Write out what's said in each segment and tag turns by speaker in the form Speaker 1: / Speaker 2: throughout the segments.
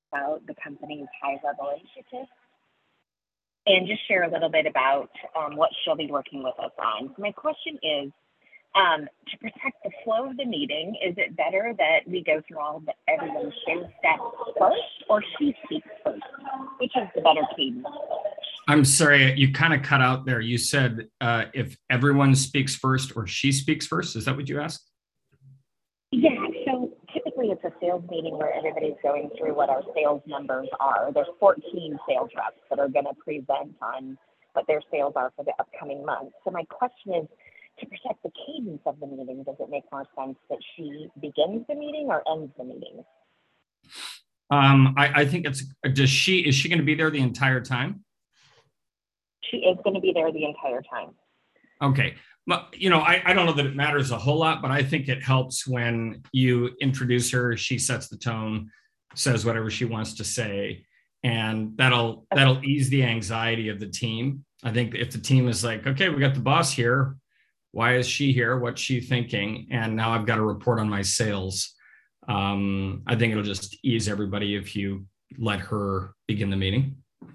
Speaker 1: about the company's high-level initiatives and just share a little bit about what she'll be working with us on. So my question is, to protect the flow of the meeting, is it better that we go through everyone's shared steps first, or she speaks first? Which is the better cadence?
Speaker 2: I'm sorry, you kind of cut out there. You said if everyone speaks first or she speaks first. Is that what you asked?
Speaker 1: Yeah, so typically it's a sales meeting where everybody's going through what our sales numbers are. There's 14 sales reps that are going to present on what their sales are for the upcoming month. So my question is, to protect the cadence of the meeting, does it make more sense that she begins the meeting or ends the meeting?
Speaker 2: I think is she going to be there the entire time?
Speaker 1: She is going to be there the entire time.
Speaker 2: Okay. Well, I don't know that it matters a whole lot, but I think it helps when you introduce her, she sets the tone, says whatever she wants to say, and that'll ease the anxiety of the team. I think if the team is like, okay, we got the boss here, why is she here? What's she thinking? And now I've got to report on my sales. I think it'll just ease everybody if you let her begin the meeting.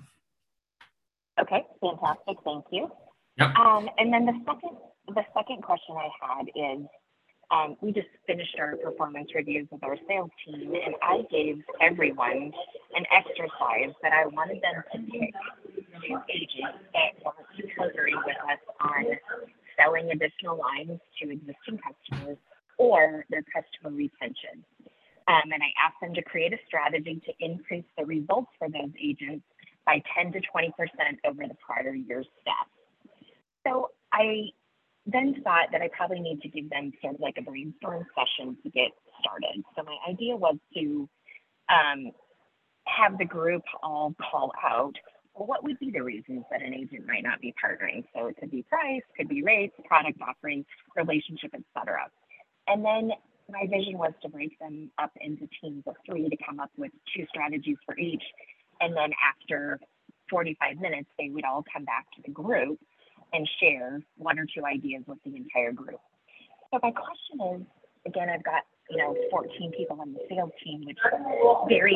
Speaker 1: Okay, fantastic. Thank you.
Speaker 2: Yep.
Speaker 1: And then the second question I had is, we just finished our performance reviews with our sales team, and I gave everyone an exercise that I wanted them to pick 2 agents that want to partnering with us on selling additional lines to existing customers or their customer retention. And I asked them to create a strategy to increase the results for those agents by 10 to 20% over the prior year's stats. So I then thought that I probably need to give them sort of like a brainstorm session to get started. So my idea was to have the group all call out, well, what would be the reasons that an agent might not be partnering? So it could be price, could be rates, product offering, relationship, etc. And then my vision was to break them up into teams of 3 to come up with 2 strategies for each. And then after 45 minutes, they would all come back to the group and share 1 or 2 ideas with the entire group. So my question is, again, I've got 14 people on the sales team, which varies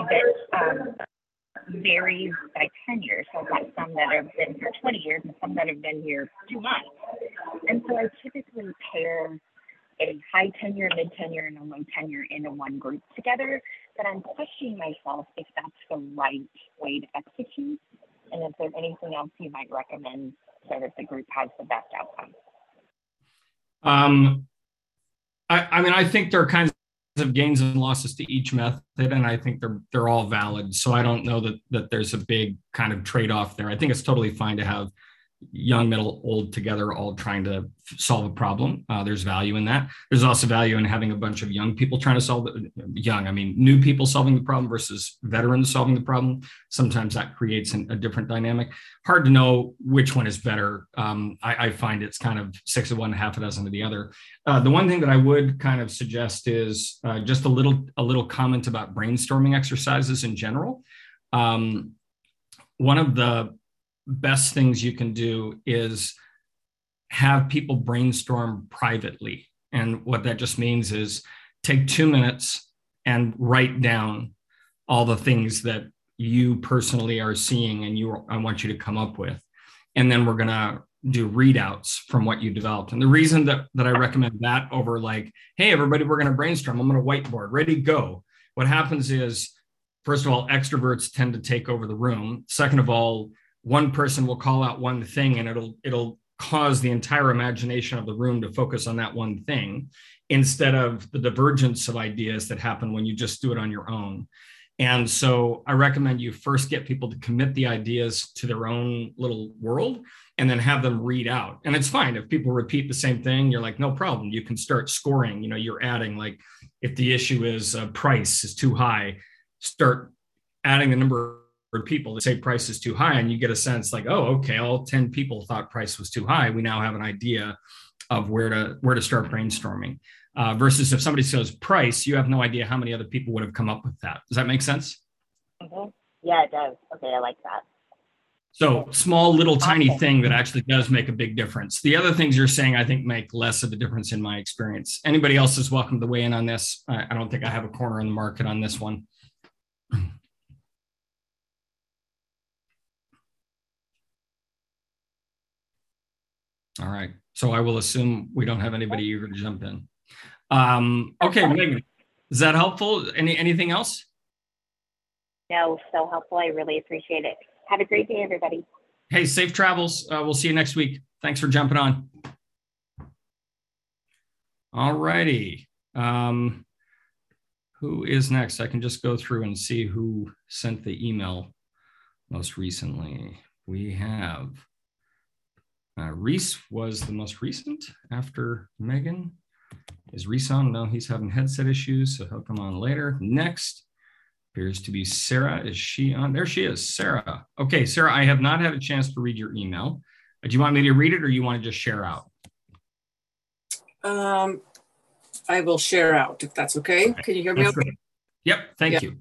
Speaker 1: by tenure. So I've got some that have been here 20 years and some that have been here 2 months. And so I typically pair a high tenure, mid tenure, and a low tenure into one group together. But I'm questioning myself if that's the right way to execute, and if there's anything else you might recommend so that the group has the best outcome.
Speaker 2: I think there are kinds of gains and losses to each method, and I think they're all valid. So I don't know that there's a big kind of trade-off there. I think it's totally fine to have young, middle, old together, all trying to solve a problem. There's value in that. There's also value in having a bunch of young people trying to solve new people solving the problem versus veterans solving the problem. Sometimes that creates a different dynamic. Hard to know which one is better. I find it's kind of 6 of one, half a dozen of the other. The one thing that I would kind of suggest is just a little comment about brainstorming exercises in general. One of the best things you can do is have people brainstorm privately. And what that just means is take 2 minutes and write down all the things that you personally are seeing and I want you to come up with. And then we're going to do readouts from what you developed. And the reason that I recommend that over like, hey, everybody, we're going to brainstorm. I'm going to whiteboard, ready, go. What happens is, first of all, extroverts tend to take over the room. Second of all, one person will call out one thing and it'll cause the entire imagination of the room to focus on that one thing instead of the divergence of ideas that happen when you just do it on your own. And so I recommend you first get people to commit the ideas to their own little world and then have them read out. And it's fine if people repeat the same thing, you're like, no problem. You can start scoring, you're adding, like if the issue is price is too high, start adding the number of people that say price is too high, and you get a sense like, oh, okay, all 10 people thought price was too high. We now have an idea of where to start brainstorming. Versus if somebody says price, you have no idea how many other people would have come up with that. Does that make sense?
Speaker 1: Mm-hmm. Yeah, it does. Okay, I like that.
Speaker 2: So small, little, tiny thing that actually does make a big difference. The other things you're saying, I think, make less of a difference in my experience. Anybody else is welcome to weigh in on this. I don't think I have a corner in the market on this one. All right. So I will assume we don't have anybody eager to jump in. Okay, Megan, is that helpful? Anything else?
Speaker 1: No, so helpful. I really appreciate it. Have a great day, everybody.
Speaker 2: Hey, safe travels. We'll see you next week. Thanks for jumping on. All righty. Who is next? I can just go through and see who sent the email most recently. We have Reese was the most recent after Megan. Is Reese on? No, he's having headset issues, so he'll come on later. Next appears to be Sarah. Is she on? There she is, Sarah. Okay, Sarah, I have not had a chance to read your email. Do you want me to read it or you want to just share out?
Speaker 3: I will share out if that's okay. Can you hear me okay?
Speaker 2: Yep, thank you.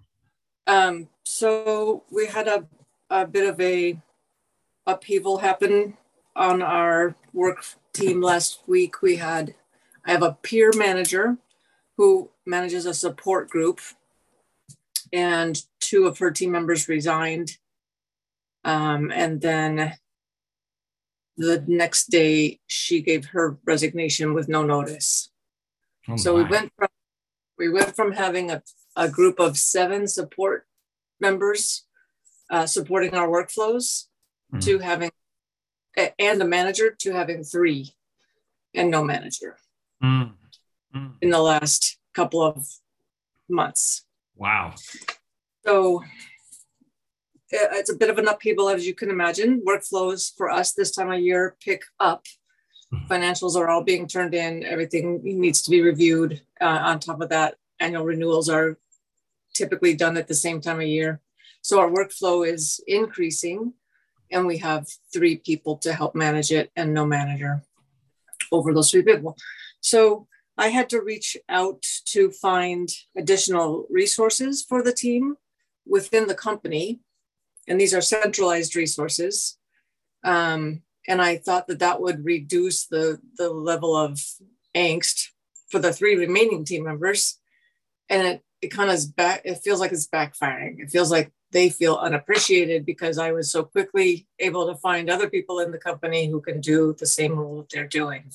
Speaker 3: So we had a bit of a upheaval happen on our work team last week. I have a peer manager who manages a support group, and 2 of her team members resigned. And then the next day she gave her resignation with no notice. Oh, so we went from having a group of 7 support members supporting our workflows to having, and a manager, to having 3 and no manager in the last couple of months.
Speaker 2: Wow.
Speaker 3: So it's a bit of an upheaval, as you can imagine. Workflows for us this time of year pick up. Financials are all being turned in. Everything needs to be reviewed. On top of that, annual renewals are typically done at the same time of year. So our workflow is increasing, and we have 3 people to help manage it and no manager over those 3 people. So I had to reach out to find additional resources for the team within the company. And these are centralized resources. And I thought that would reduce the level of angst for the 3 remaining team members. And it kind of is it feels like it's backfiring. It feels like they feel unappreciated because I was so quickly able to find other people in the company who can do the same role that they're doing.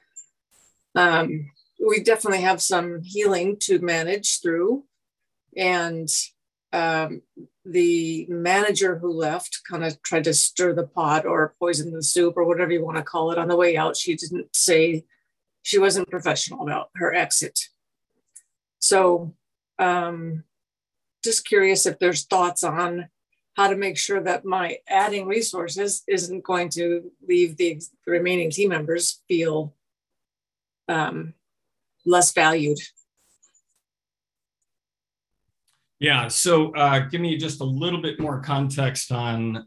Speaker 3: We definitely have some healing to manage through. And the manager who left kind of tried to stir the pot or poison the soup or whatever you want to call it on the way out. She didn't say, she wasn't professional about her exit. So just curious if there's thoughts on how to make sure that my adding resources isn't going to leave the remaining team members feel less valued.
Speaker 2: Yeah. So give me just a little bit more context on,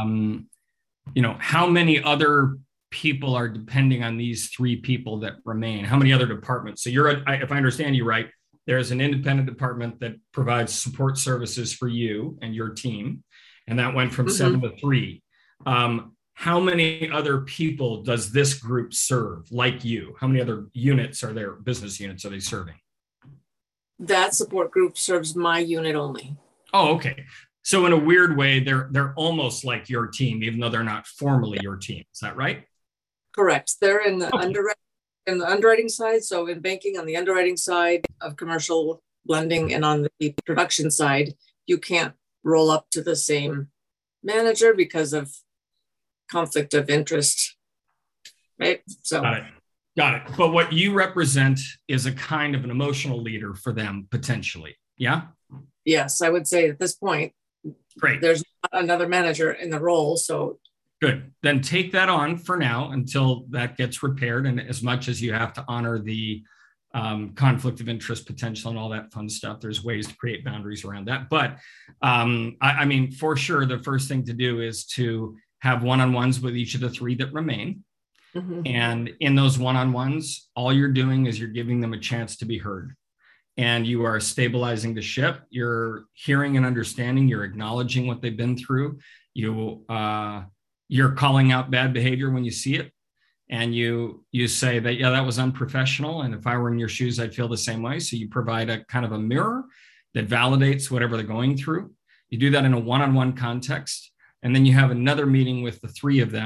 Speaker 2: how many other people are depending on these 3 people that remain? How many other departments? So if I understand you right, there's an independent department that provides support services for you and your team. And that went from 7 to 3. How many other people does this group serve like you? How many other units are there, business units are they serving?
Speaker 3: That support group serves my unit only.
Speaker 2: Oh, okay. So in a weird way, they're almost like your team, even though they're not formally your team. Is that right?
Speaker 3: Correct. They're in the underwriting side. So in banking, on the underwriting side of commercial lending, and on the production side, you can't roll up to the same manager because of conflict of interest. Right. So
Speaker 2: Got it. But what you represent is a kind of an emotional leader for them, potentially. Yeah?
Speaker 3: Yes, I would say at this point,
Speaker 2: great.
Speaker 3: There's not another manager in the role. So
Speaker 2: good. Then take that on for now until that gets repaired. And as much as you have to honor the conflict of interest potential and all that fun stuff, there's ways to create boundaries around that. But I mean, for sure, the first thing to do is to have one-on-ones with each of the 3 that remain. And in those one-on-ones, all you're doing is you're giving them a chance to be heard. And you are stabilizing the ship. You're hearing and understanding. You're acknowledging what they've been through. You're calling out bad behavior when you see it. And you say that, yeah, that was unprofessional. And if I were in your shoes, I'd feel the same way. So you provide a kind of a mirror that validates whatever they're going through. You do that in a one-on-one context. And then you have another meeting with the 3 of them.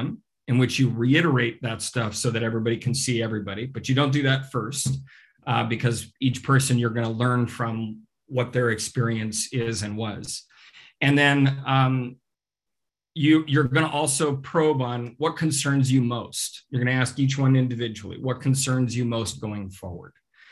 Speaker 2: in which you reiterate that stuff so that everybody can see everybody. But you don't do that first because each person you're going to learn from what their experience is and was. And then you're going to also probe on what concerns you most. You're going to ask each one individually, what concerns you most going forward?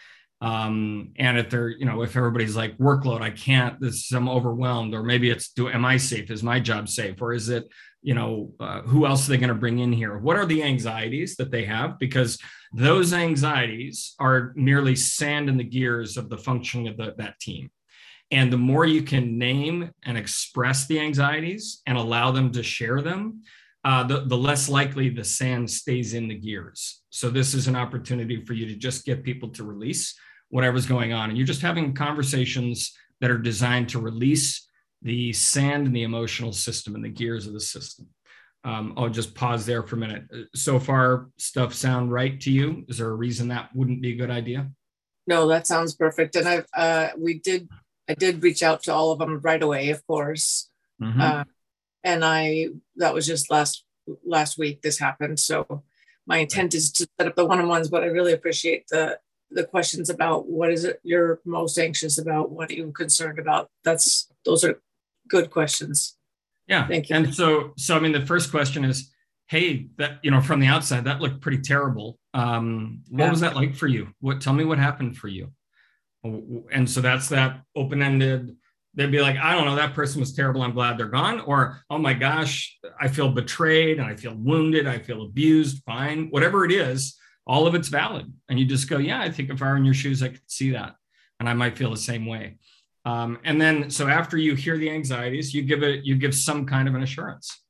Speaker 2: And if they're, if everybody's like workload, I can't, I'm overwhelmed, or maybe it's, am I safe? Is my job safe? Or is it, who else are they going to bring in here? What are the anxieties that they have? Because those anxieties are merely sand in the gears of the functioning of that team. And the more you can name and express the anxieties and allow them to share them, the less likely the sand stays in the gears. So this is an opportunity for you to just get people to release whatever's going on. And you're just having conversations that are designed to release the sand in the emotional system and the gears of the system. I'll just pause there for a minute. So far, stuff sound right to you? Is there a reason that wouldn't be a good idea?
Speaker 3: No, that sounds perfect. And I did reach out to all of them right away, of course. Mm-hmm. And that was just last week this happened. So my intent is to set up the one-on-ones, but I really appreciate the questions about what is it you're most anxious about? What are you concerned about? Those are good questions.
Speaker 2: Yeah.
Speaker 3: Thank you.
Speaker 2: And so I mean, the first question is, hey, that, from the outside, that looked pretty terrible. What was that like for you? Tell me what happened for you. And so that's that open-ended. They'd be like, I don't know, that person was terrible, I'm glad they're gone. Or, oh my gosh, I feel betrayed and I feel wounded, I feel abused, fine. Whatever it is, all of it's valid. And you just go, yeah, I think if I were in your shoes, I could see that. And I might feel the same way. And then, so after you hear the anxieties, you give some kind of an assurance.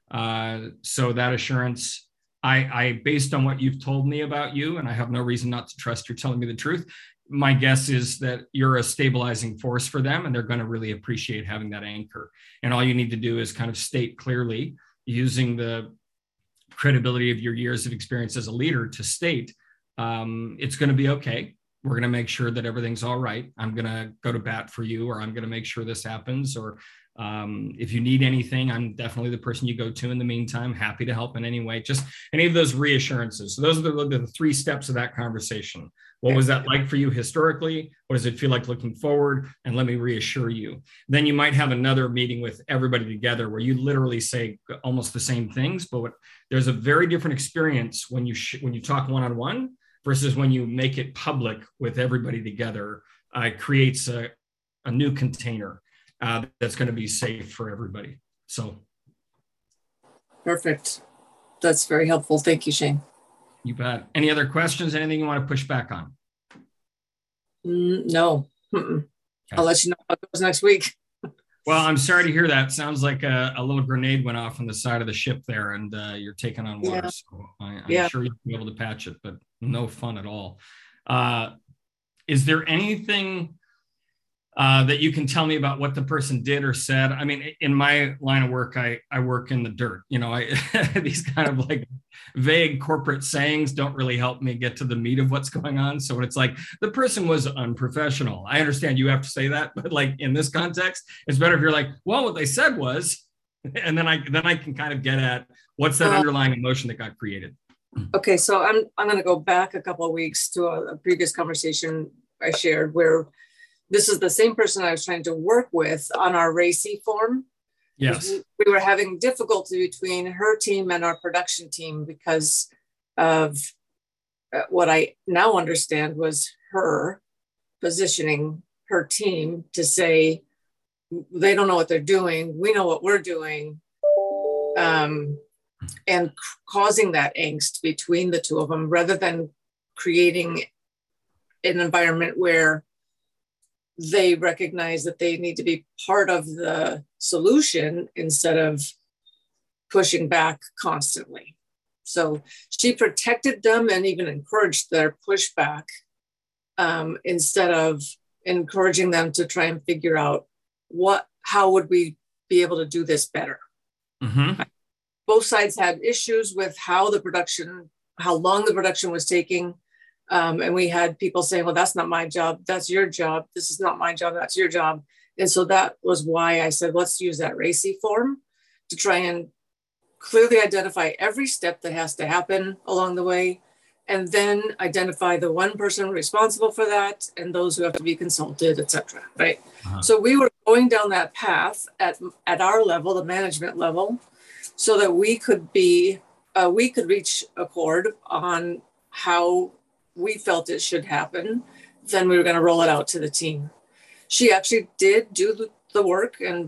Speaker 2: So that assurance, I based on what you've told me about you, and I have no reason not to trust you're telling me the truth, my guess is that you're a stabilizing force for them, and they're going to really appreciate having that anchor. And all you need to do is kind of state clearly, using the credibility of your years of experience as a leader, to state, it's going to be okay. We're going to make sure that everything's all right. I'm going to go to bat for you, or I'm going to make sure this happens. Or if you need anything, I'm definitely the person you go to in the meantime. Happy to help in any way. Just any of those reassurances. So those are the 3 steps of that conversation. What was that like for you historically? What does it feel like looking forward? And let me reassure you. Then you might have another meeting with everybody together where you literally say almost the same things, but there's a very different experience when you talk one-on-one versus when you make it public with everybody together. Creates a new container that's going to be safe for everybody. So.
Speaker 3: Perfect. That's very helpful. Thank you, Shane.
Speaker 2: You bet. Any other questions? Anything you want to push back on?
Speaker 3: No. Okay. I'll let you know how it goes next week.
Speaker 2: Well, I'm sorry to hear that. Sounds like a little grenade went off on the side of the ship there, and you're taking on water. Yeah. So I'm sure you'll be able to patch it, but no fun at all. Is there anything that you can tell me about what the person did or said? I mean, in my line of work, I work in the dirt. These kind of like vague corporate sayings don't really help me get to the meat of what's going on. So when it's like the person was unprofessional, I understand you have to say that, but like in this context, it's better if you're like, well, what they said was, and then I can kind of get at what's that underlying emotion that got created.
Speaker 3: Okay, so I'm going to go back a couple of weeks to a previous conversation I shared where this is the same person I was trying to work with on our RACI form.
Speaker 2: Yes.
Speaker 3: We were having difficulty between her team and our production team because of what I now understand was her positioning her team to say, they don't know what they're doing. We know what we're doing. And causing that angst between the two of them rather than creating an environment where they recognize that they need to be part of the solution instead of pushing back constantly. So she protected them and even encouraged their pushback instead of encouraging them to try and figure out how would we be able to do this better. Mm-hmm. Both sides had issues with how long the production was taking. And we had people saying, well, that's not my job. That's your job. This is not my job. That's your job. And so that was why I said, let's use that RACI form to try and clearly identify every step that has to happen along the way, and then identify the one person responsible for that and those who have to be consulted, etc. Right. So we were going down that path at our level, the management level, so that we could reach accord on how we felt it should happen. Then we were going to roll it out to the team. She actually did do the work and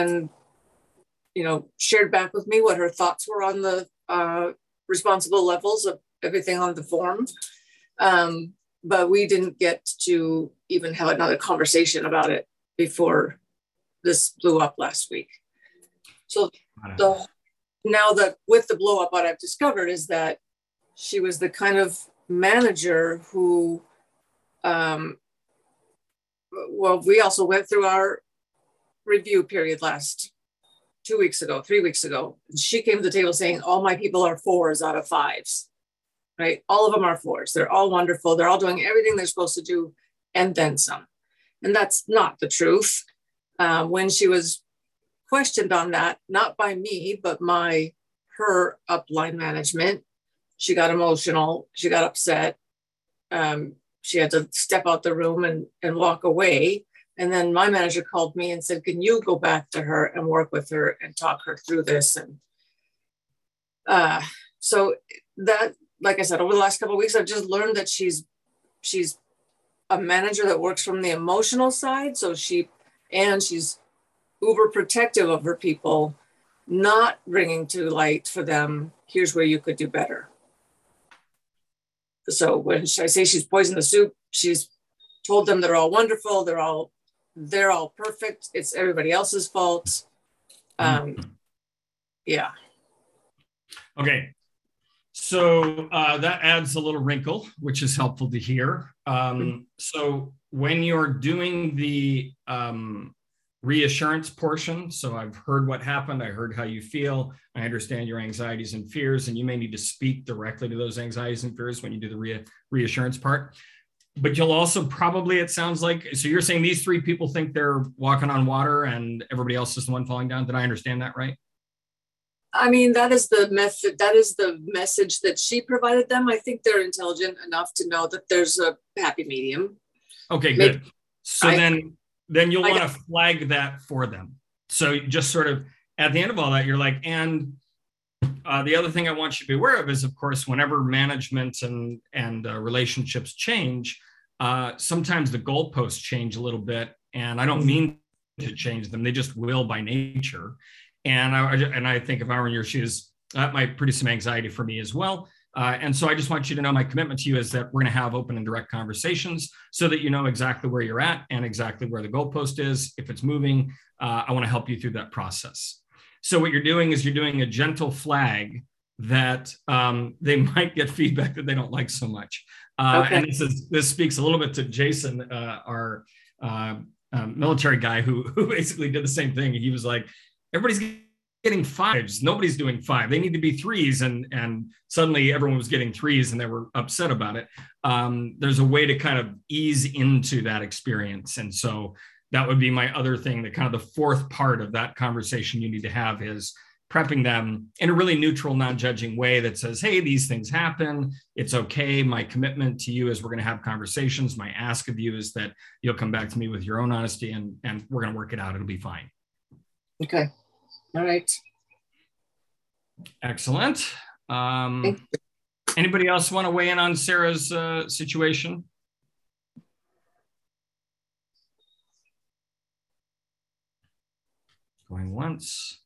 Speaker 3: shared back with me what her thoughts were on the responsible levels of everything on the form. But we didn't get to even have another conversation about it before this blew up last week. So now that with the blow up, what I've discovered is that she was the kind of manager who, we also went through our review period 3 weeks ago. She came to the table saying, all my people are 4s out of 5s, right? All of them are 4s. They're all wonderful. They're all doing everything they're supposed to do and then some. And that's not the truth. When she was questioned on that, not by me, but her upline management, she got emotional. She got upset. She had to step out the room and walk away. And then my manager called me and said, can you go back to her and work with her and talk her through this? And so that, like I said, over the last couple of weeks, I've just learned that she's a manager that works from the emotional side. So she's uber protective of her people, not bringing to light for them, here's where you could do better. So when I say she's poisoned the soup, she's told them they're all wonderful, they're all perfect, it's everybody else's fault. Yeah.
Speaker 2: Okay. So that adds a little wrinkle, which is helpful to hear. So when you're doing the reassurance portion, so I've heard what happened, I heard how you feel, I understand your anxieties and fears, and you may need to speak directly to those anxieties and fears when you do the reassurance part. But you'll also probably, it sounds like, so you're saying these 3 people think they're walking on water and everybody else is the one falling down. Did I understand that right?
Speaker 3: I mean, that is the method. That is the message that she provided them. I think they're intelligent enough to know that there's a happy medium.
Speaker 2: Okay, good. So then you'll want to flag that for them. So just sort of at the end of all that, you're like, and the other thing I want you to be aware of is, of course, whenever management and relationships change, sometimes the goalposts change a little bit, and I don't mean to change them; they just will by nature. And I think if I were in your shoes, that might produce some anxiety for me as well. And so I just want you to know my commitment to you is that we're going to have open and direct conversations so that you know exactly where you're at and exactly where the goalpost is. If it's moving, I want to help you through that process. So what you're doing is you're doing a gentle flag that they might get feedback that they don't like so much. Okay. And this speaks a little bit to Jason, our military guy who basically did the same thing. He was like, everybody's getting 5s. Nobody's doing 5. They need to be 3s. And suddenly everyone was getting 3s and they were upset about it. There's a way to kind of ease into that experience. And so that would be my other thing, that kind of the 4th part of that conversation you need to have is prepping them in a really neutral, non-judging way that says, hey, these things happen. It's okay. My commitment to you is we're going to have conversations. My ask of you is that you'll come back to me with your own honesty and we're going to work it out. It'll be fine.
Speaker 3: Okay. All right.
Speaker 2: Excellent. Anybody else want to weigh in on Sarah's situation? Going once,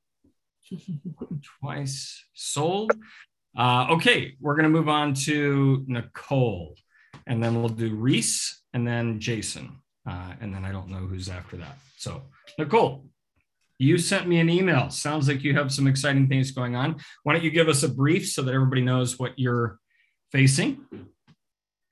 Speaker 2: twice, sold. Okay, we're going to move on to Nicole, and then we'll do Reese, and then Jason, and then I don't know who's after that. So, Nicole, you sent me an email. Sounds like you have some exciting things going on. Why don't you give us a brief so that everybody knows what you're facing?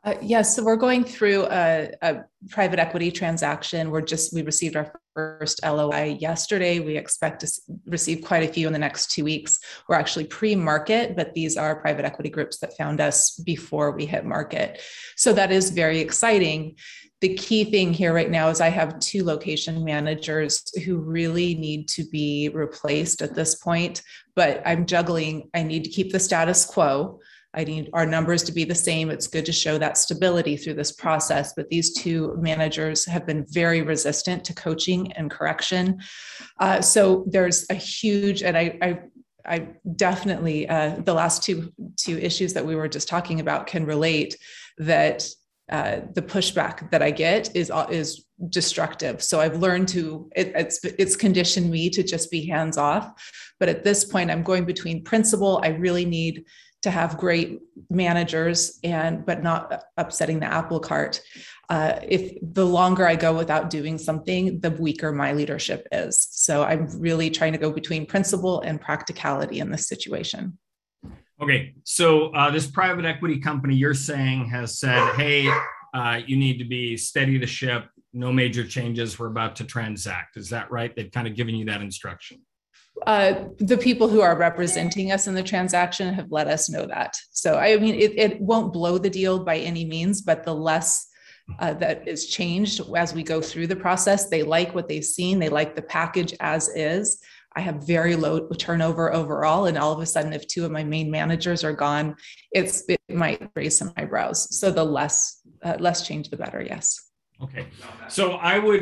Speaker 4: Yes, so we're going through a private equity transaction. We received our first LOI yesterday. We expect to receive quite a few in the next 2 weeks. We're actually pre-market, but these are private equity groups that found us before we hit market. So that is very exciting. The key thing here right now is I have 2 location managers who really need to be replaced at this point, but I'm juggling. I need to keep the status quo. I need our numbers to be the same. It's good to show that stability through this process, but these 2 managers have been very resistant to coaching and correction. So there's a huge, and I definitely, the last two issues that we were just talking about can relate, that the pushback that I get is destructive. So I've learned it's conditioned me to just be hands off. But at this point, I'm going between principal. I really need to have great managers but not upsetting the apple cart. If the longer I go without doing something, the weaker my leadership is. So I'm really trying to go between principle and practicality in this situation.
Speaker 2: Okay, so this private equity company you're saying has said, hey, you need to be steady the ship, no major changes, we're about to transact. Is that right? They've kind of given you that instruction.
Speaker 4: The people who are representing us in the transaction have let us know that. So, I mean, it won't blow the deal by any means, but the less that is changed as we go through the process, they like what they've seen. They like the package as is. I have very low turnover overall. And all of a sudden, if 2 of my main managers are gone, it might raise some eyebrows. So the less change, the better. Yes.
Speaker 2: Okay. So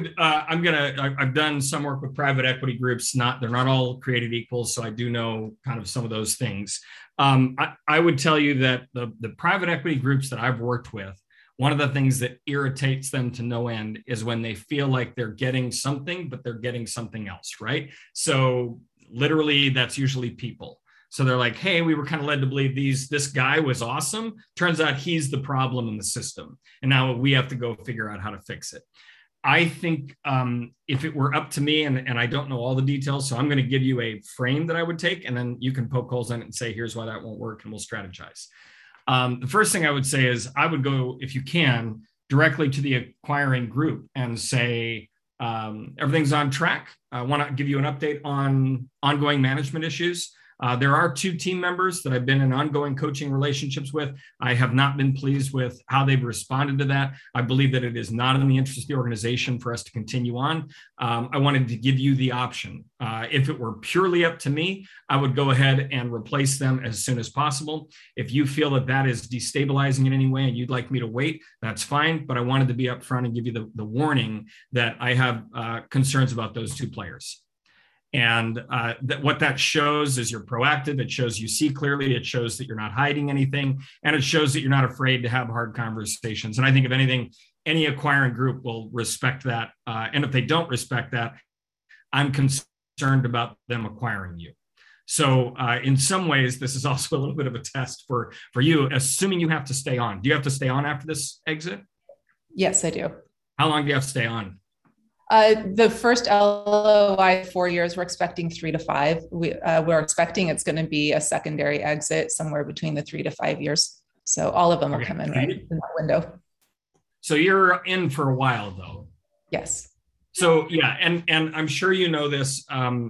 Speaker 2: I've done some work with private equity groups. They're not all created equal. So I do know kind of some of those things. I would tell you that the private equity groups that I've worked with, one of the things that irritates them to no end is when they feel like they're getting something, but they're getting something else, right? So literally that's usually people. So they're like, hey, we were kind of led to believe this guy was awesome. Turns out he's the problem in the system. And now we have to go figure out how to fix it. I think if it were up to me, and I don't know all the details, so I'm going to give you a frame that I would take, and then you can poke holes in it and say, here's why that won't work, and we'll strategize. The first thing I would say is I would go, if you can, directly to the acquiring group and say, everything's on track. I want to give you an update on ongoing management issues. There are 2 team members that I've been in ongoing coaching relationships with. I have not been pleased with how they've responded to that. I believe that it is not in the interest of the organization for us to continue on. I wanted to give you the option. If it were purely up to me, I would go ahead and replace them as soon as possible. If you feel that that is destabilizing in any way and you'd like me to wait, that's fine. But I wanted to be upfront and give you the warning that I have concerns about those 2 players. And what that shows is you're proactive. It shows you see clearly. It shows that you're not hiding anything. And it shows that you're not afraid to have hard conversations. And I think if anything, any acquiring group will respect that. And if they don't respect that, I'm concerned about them acquiring you. So in some ways, this is also a little bit of a test for you, assuming you have to stay on. Do you have to stay on after this exit?
Speaker 4: Yes, I do.
Speaker 2: How long do you have to stay on?
Speaker 4: The first LOI 4 years, we're expecting 3 to 5. We're expecting it's going to be a secondary exit somewhere between the 3 to 5 years. So all of them will come in right in that window.
Speaker 2: So you're in for a while though.
Speaker 4: Yes.
Speaker 2: So yeah, and I'm sure you know this.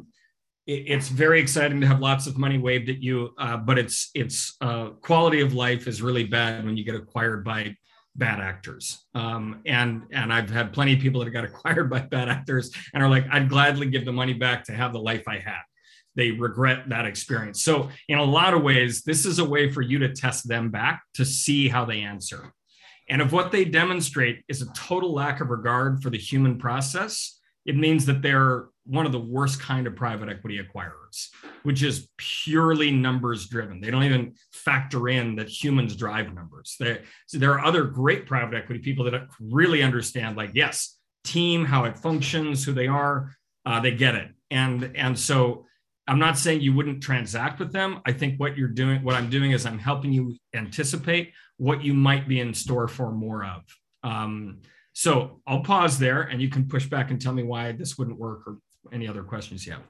Speaker 2: It's very exciting to have lots of money waved at you, but it's quality of life is really bad when you get acquired by bad actors. And I've had plenty of people that got acquired by bad actors and are like, I'd gladly give the money back to have the life I had. They regret that experience. So in a lot of ways, this is a way for you to test them back to see how they answer. And if what they demonstrate is a total lack of regard for the human process, it means that they're one of the worst kind of private equity acquirers, which is purely numbers driven. They don't even factor in that humans drive numbers. There are other great private equity people that really understand, like, yes, team, how it functions, who they are, they get it. And so I'm not saying you wouldn't transact with them. I think what I'm doing is I'm helping you anticipate what you might be in store for more of. So I'll pause there and you can push back and tell me why this wouldn't work or any other questions you have.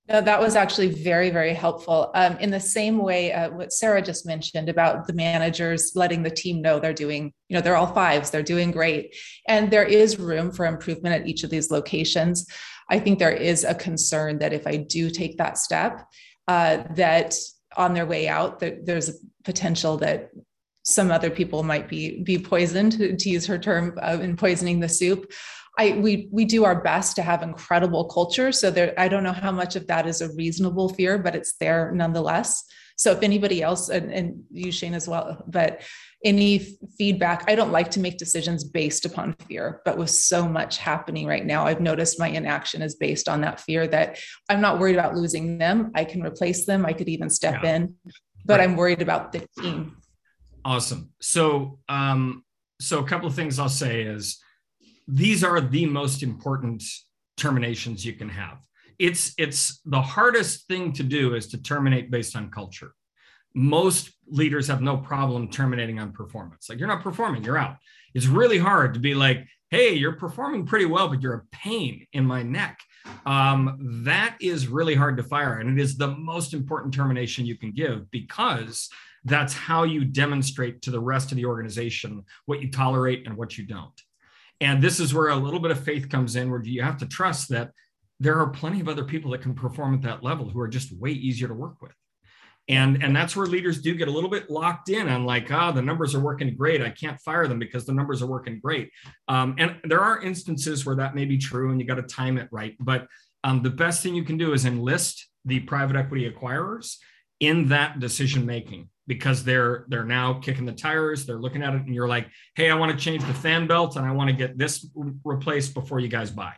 Speaker 4: No, that was actually very, very helpful. In the same way, what Sarah just mentioned about the managers letting the team know they're doing, they're all fives, they're doing great. And there is room for improvement at each of these locations. I think there is a concern that if I do take that step, that on their way out, there's a potential that some other people might be poisoned, to use her term, in poisoning the soup. We do our best to have incredible culture. So I don't know how much of that is a reasonable fear, but it's there nonetheless. So if anybody else, and you, Shane, as well, but any feedback, I don't like to make decisions based upon fear, but with so much happening right now, I've noticed my inaction is based on that fear that I'm not worried about losing them. I can replace them. I could even step in, but I'm worried about the team.
Speaker 2: Awesome. So a couple of things I'll say is, these are the most important terminations you can have. It's the hardest thing to do is to terminate based on culture. Most leaders have no problem terminating on performance. Like, you're not performing, you're out. It's really hard to be like, hey, you're performing pretty well, but you're a pain in my neck. That is really hard to fire. And it is the most important termination you can give, because that's how you demonstrate to the rest of the organization what you tolerate and what you don't. And this is where a little bit of faith comes in, where you have to trust that there are plenty of other people that can perform at that level who are just way easier to work with. And that's where leaders do get a little bit locked in on like, the numbers are working great. I can't fire them because the numbers are working great. And there are instances where that may be true, and you got to time it right. But the best thing you can do is enlist the private equity acquirers in that decision-making, because they're now kicking the tires. They're looking at it, and you're like, hey, I want to change the fan belt and I want to get this replaced before you guys buy.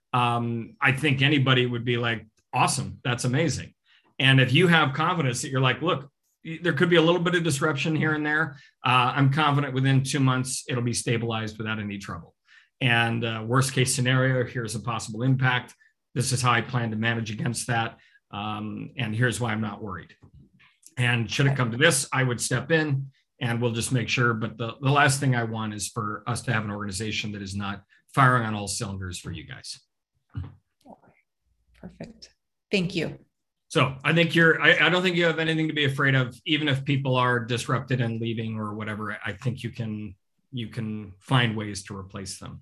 Speaker 2: I think anybody would be like, awesome, that's amazing. And if you have confidence that you're like, look, there could be a little bit of disruption here and there, I'm confident within 2 months, it'll be stabilized without any trouble. And worst case scenario, here's a possible impact. This is how I plan to manage against that. And here's why I'm not worried. And should it come to this, I would step in and we'll just make sure. But the last thing I want is for us to have an organization that is not firing on all cylinders for you guys.
Speaker 4: Perfect. Thank you.
Speaker 2: So I think I don't think you have anything to be afraid of, even if people are disrupted and leaving or whatever. I think you can find ways to replace them.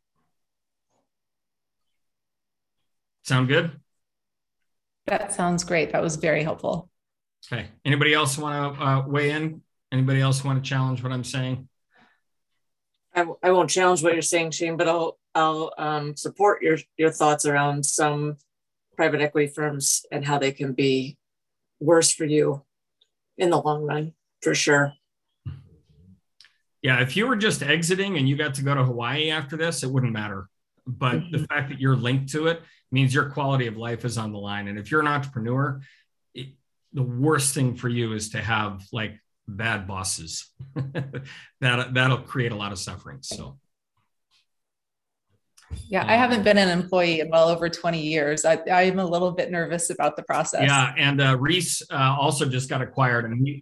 Speaker 2: Sound good?
Speaker 4: That sounds great. That was very helpful.
Speaker 2: Okay. Anybody else want to weigh in? Anybody else want to challenge what I'm saying?
Speaker 3: I won't challenge what you're saying, Shane, but I'll support your thoughts around some private equity firms and how they can be worse for you in the long run, for sure.
Speaker 2: Yeah, if you were just exiting and you got to go to Hawaii after this, it wouldn't matter. But the fact that you're linked to it means your quality of life is on the line. And if you're an entrepreneur, the worst thing for you is to have like bad bosses. That'll create a lot of suffering. So.
Speaker 4: Yeah, I haven't been an employee in well over 20 years. I'm a little bit nervous about the process.
Speaker 2: Yeah, and Reese also just got acquired, and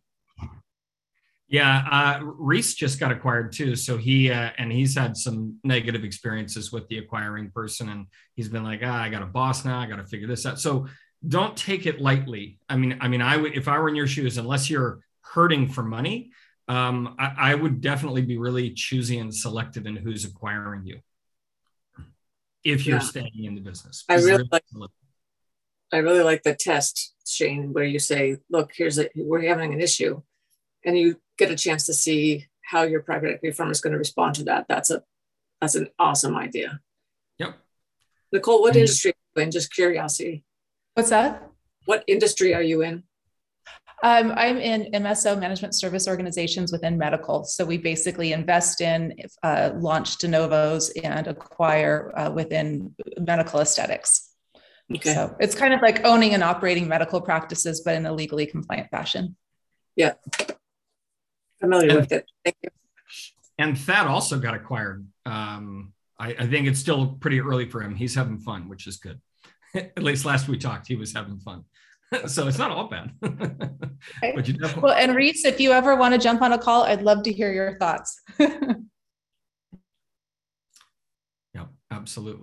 Speaker 2: Reese just got acquired too. So he's had some negative experiences with the acquiring person, and he's been like, I got a boss now, I got to figure this out. So don't take it lightly. I mean, I would, if I were in your shoes, unless you're hurting for money, I would definitely be really choosy and selective in who's acquiring you, if you're staying in the business.
Speaker 3: I really like the test, Shane, where you say, look, we're having an issue, and you get a chance to see how your private equity firm is going to respond to that. That's an awesome idea.
Speaker 2: Yep.
Speaker 3: Nicole, what industry are you in? Just curiosity.
Speaker 4: What's that?
Speaker 3: What industry are you in?
Speaker 4: I'm in MSO, management service organizations within medical. So we basically invest in, launch de novos, and acquire within medical aesthetics.
Speaker 3: Okay.
Speaker 4: So it's kind of like owning and operating medical practices, but in a legally compliant fashion.
Speaker 3: Yeah. Familiar with it. Thank you.
Speaker 2: And Thad also got acquired. I think it's still pretty early for him. He's having fun, which is good. At least last we talked, he was having fun. So it's not all bad.
Speaker 4: Okay.
Speaker 2: But you definitely...
Speaker 4: Well, and Reese, if you ever want to jump on a call, I'd love to hear your thoughts.
Speaker 2: Yeah, absolutely.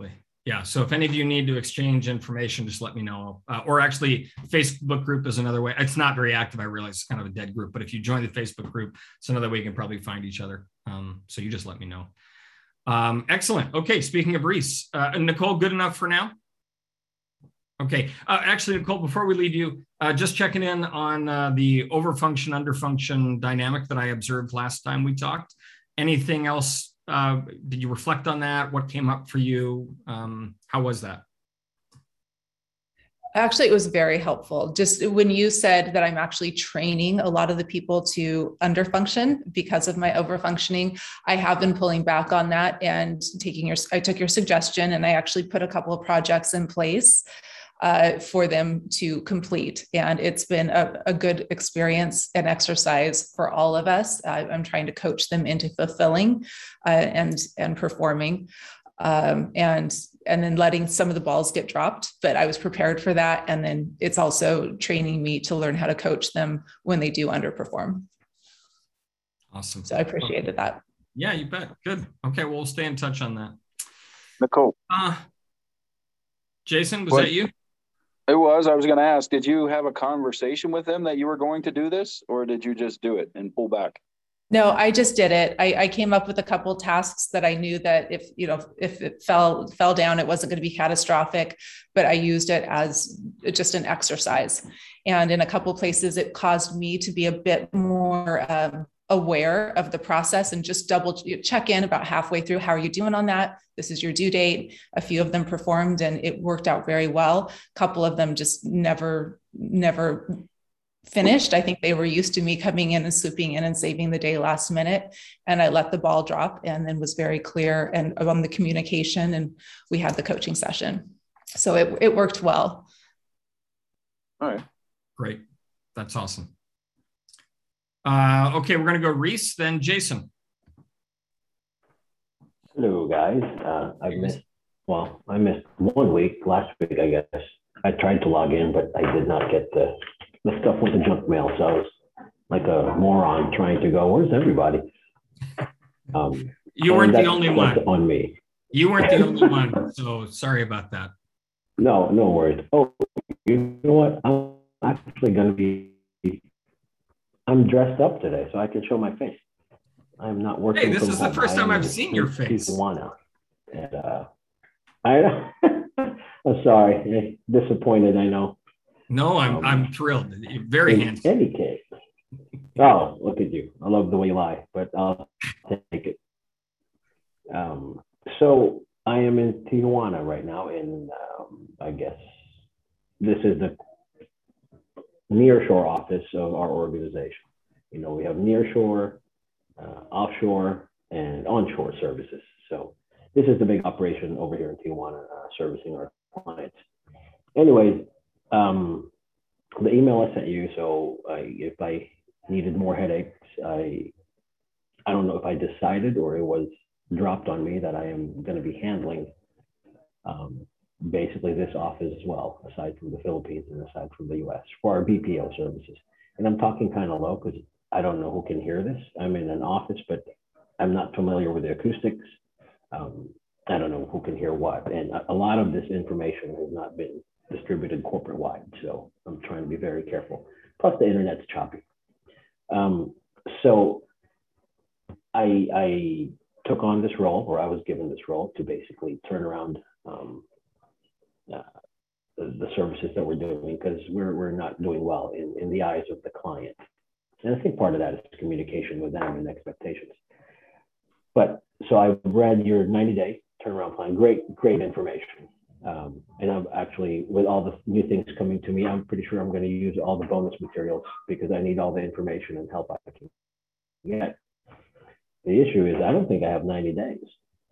Speaker 2: Yeah. So if any of you need to exchange information, just let me know. Or actually, Facebook group is another way. It's not very active. I realize it's kind of a dead group, but if you join the Facebook group, it's another way you can probably find each other. So you just let me know. Excellent. Okay. Speaking of Reese, Nicole, good enough for now? Okay. Actually, Nicole, before we leave you, just checking in on the overfunction, underfunction dynamic that I observed last time we talked. Anything else? Did you reflect on that? What came up for you? How was that?
Speaker 4: Actually, it was very helpful. Just when you said that I'm actually training a lot of the people to underfunction because of my overfunctioning, I have been pulling back on that and I took your suggestion and I actually put a couple of projects in place for them to complete. And it's been a good experience and exercise for all of us. I'm trying to coach them into fulfilling and performing. And then letting some of the balls get dropped, but I was prepared for that. And then it's also training me to learn how to coach them when they do underperform.
Speaker 2: Awesome.
Speaker 4: So I appreciated that.
Speaker 2: Yeah, you bet. Good. Okay, well, we'll stay in touch on that.
Speaker 5: Nicole.
Speaker 2: Jason, was that you?
Speaker 5: It was. I was going to ask, did you have a conversation with them that you were going to do this, or did you just do it and pull back?
Speaker 4: No, I just did it. I came up with a couple of tasks that I knew that if it fell down, it wasn't going to be catastrophic, but I used it as just an exercise. And in a couple of places, it caused me to be a bit more aware of the process and just double check in about halfway through. How are you doing on that? This is your due date. A few of them performed and it worked out very well. A couple of them just never finished. I think they were used to me coming in and swooping in and saving the day last minute. And I let the ball drop and then was very clear and on the communication, and we had the coaching session. So it worked well.
Speaker 5: All right.
Speaker 2: Great. That's awesome. Okay, we're going to go Reese, then Jason.
Speaker 6: Hello, guys. I missed 1 week, last week, I guess. I tried to log in, but I did not get the stuff with the junk mail. So I was like a moron trying to go, where's everybody?
Speaker 2: You weren't the only one.
Speaker 6: On me.
Speaker 2: You weren't the only one. So sorry about that.
Speaker 6: No worries. Oh, you know what? I'm actually going to I'm dressed up today, so I can show my face. I'm not working.
Speaker 2: Hey, this is the first time I've seen your face.
Speaker 6: And I'm sorry. Disappointed, I know.
Speaker 2: No, I'm thrilled. Very handsome.
Speaker 6: In any case. Oh, look at you. I love the way you lie, but I'll take it. So I am in Tijuana right now, and I guess this is the nearshore office of our organization. You know, we have nearshore, offshore, and onshore services. So this is the big operation over here in Tijuana, servicing our clients. Anyways, the email I sent you, so if I needed more headaches, I don't know if I decided or it was dropped on me that I am going to be handling basically this office as well, aside from the Philippines and aside from the US, for our BPO services. And I'm talking kind of low because I don't know who can hear this. I'm in an office, but I'm not familiar with the acoustics. I don't know who can hear what. And a lot of this information has not been distributed corporate wide. So I'm trying to be very careful. Plus the internet's choppy. So I took on this role, or I was given this role, to basically turn around the services that we're doing, because we're not doing well in the eyes of the client. And I think part of that is communication with them and expectations. But so I've read your 90-day turnaround plan. Great information. And I'm actually, with all the new things coming to me, I'm pretty sure I'm going to use all the bonus materials because I need all the information and help I can get. The issue is I don't think I have 90 days.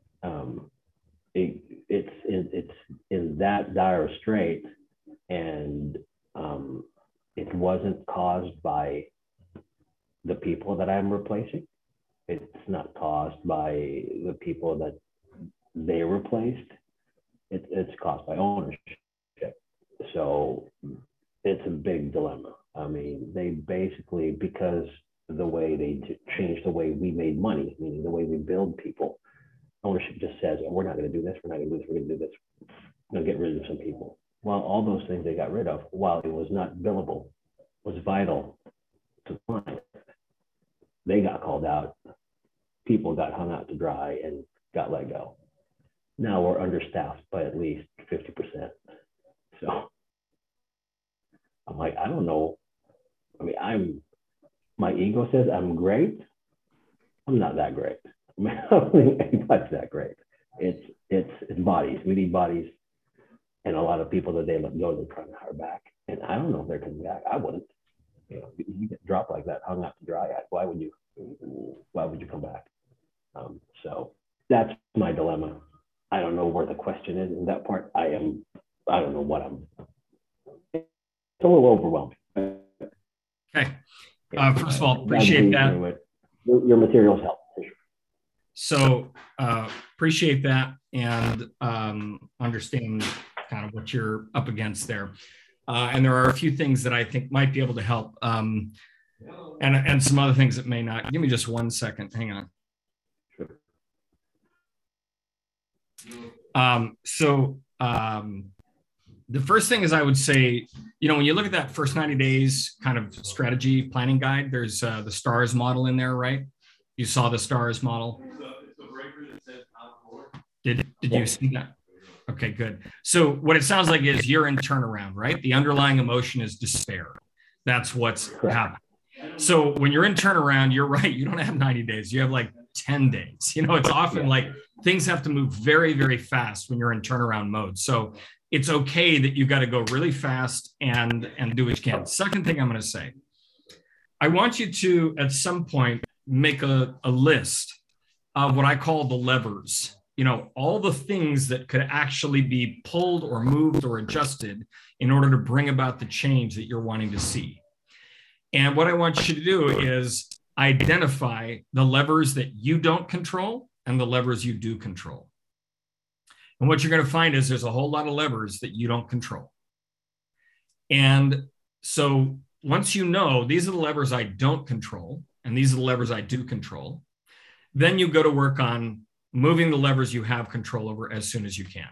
Speaker 6: It's in that dire strait, and it wasn't caused by the people that I'm replacing. It's not caused by the people that they replaced. It's caused by ownership. So it's a big dilemma. I mean, they basically, because the way they changed the way we made money, meaning the way we build people, ownership just says, oh, we're not going to do this, we're not going to do this, we're going to do this, we're going to get rid of some people. Well, all those things they got rid of, while it was not billable, was vital to the client. They got called out, people got hung out to dry and got let go. Now we're understaffed by at least 50%. So I'm like, I don't know. I mean, my ego says I'm great. I'm not that great. I mean, I don't think anybody's that great. It's bodies. We need bodies. And a lot of people that they let go, they're trying to hire back. And I don't know if they're coming back. I wouldn't. You know, you get dropped like that, hung out to dry. Why would you come back? So that's my dilemma. I don't know where the question is in that part. I don't know what it's a little overwhelming.
Speaker 2: Okay. First of all, appreciate that.
Speaker 6: Your materials help.
Speaker 2: So appreciate that and understand kind of what you're up against there. And there are a few things that I think might be able to help and some other things that may not. Give me just 1 second. Hang on. The first thing is I would say, you know, when you look at that first 90 days kind of strategy planning guide, there's the STARS model in there, right? You saw the STARS model. Did you see that? Okay, good. So what it sounds like is you're in turnaround, right? The underlying emotion is despair. That's what's happening. So when you're in turnaround, you're right. You don't have 90 days. You have like 10 days. You know, it's often like things have to move very, very fast when you're in turnaround mode. So it's okay that you've got to go really fast and do what you can. Second thing I'm going to say, I want you to, at some point, make a list of what I call the levers. You know, all the things that could actually be pulled or moved or adjusted in order to bring about the change that you're wanting to see. And what I want you to do is identify the levers that you don't control and the levers you do control. And what you're going to find is there's a whole lot of levers that you don't control. And so once you know these are the levers I don't control and these are the levers I do control, then you go to work on moving the levers you have control over as soon as you can.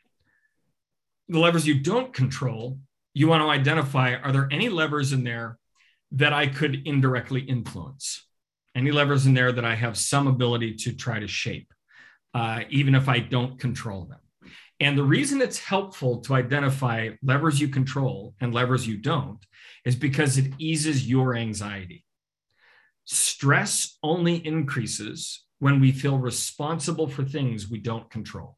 Speaker 2: The levers you don't control, you want to identify, are there any levers in there that I could indirectly influence? Any levers in there that I have some ability to try to shape, even if I don't control them? And the reason it's helpful to identify levers you control and levers you don't is because it eases your anxiety. Stress only increases when we feel responsible for things we don't control.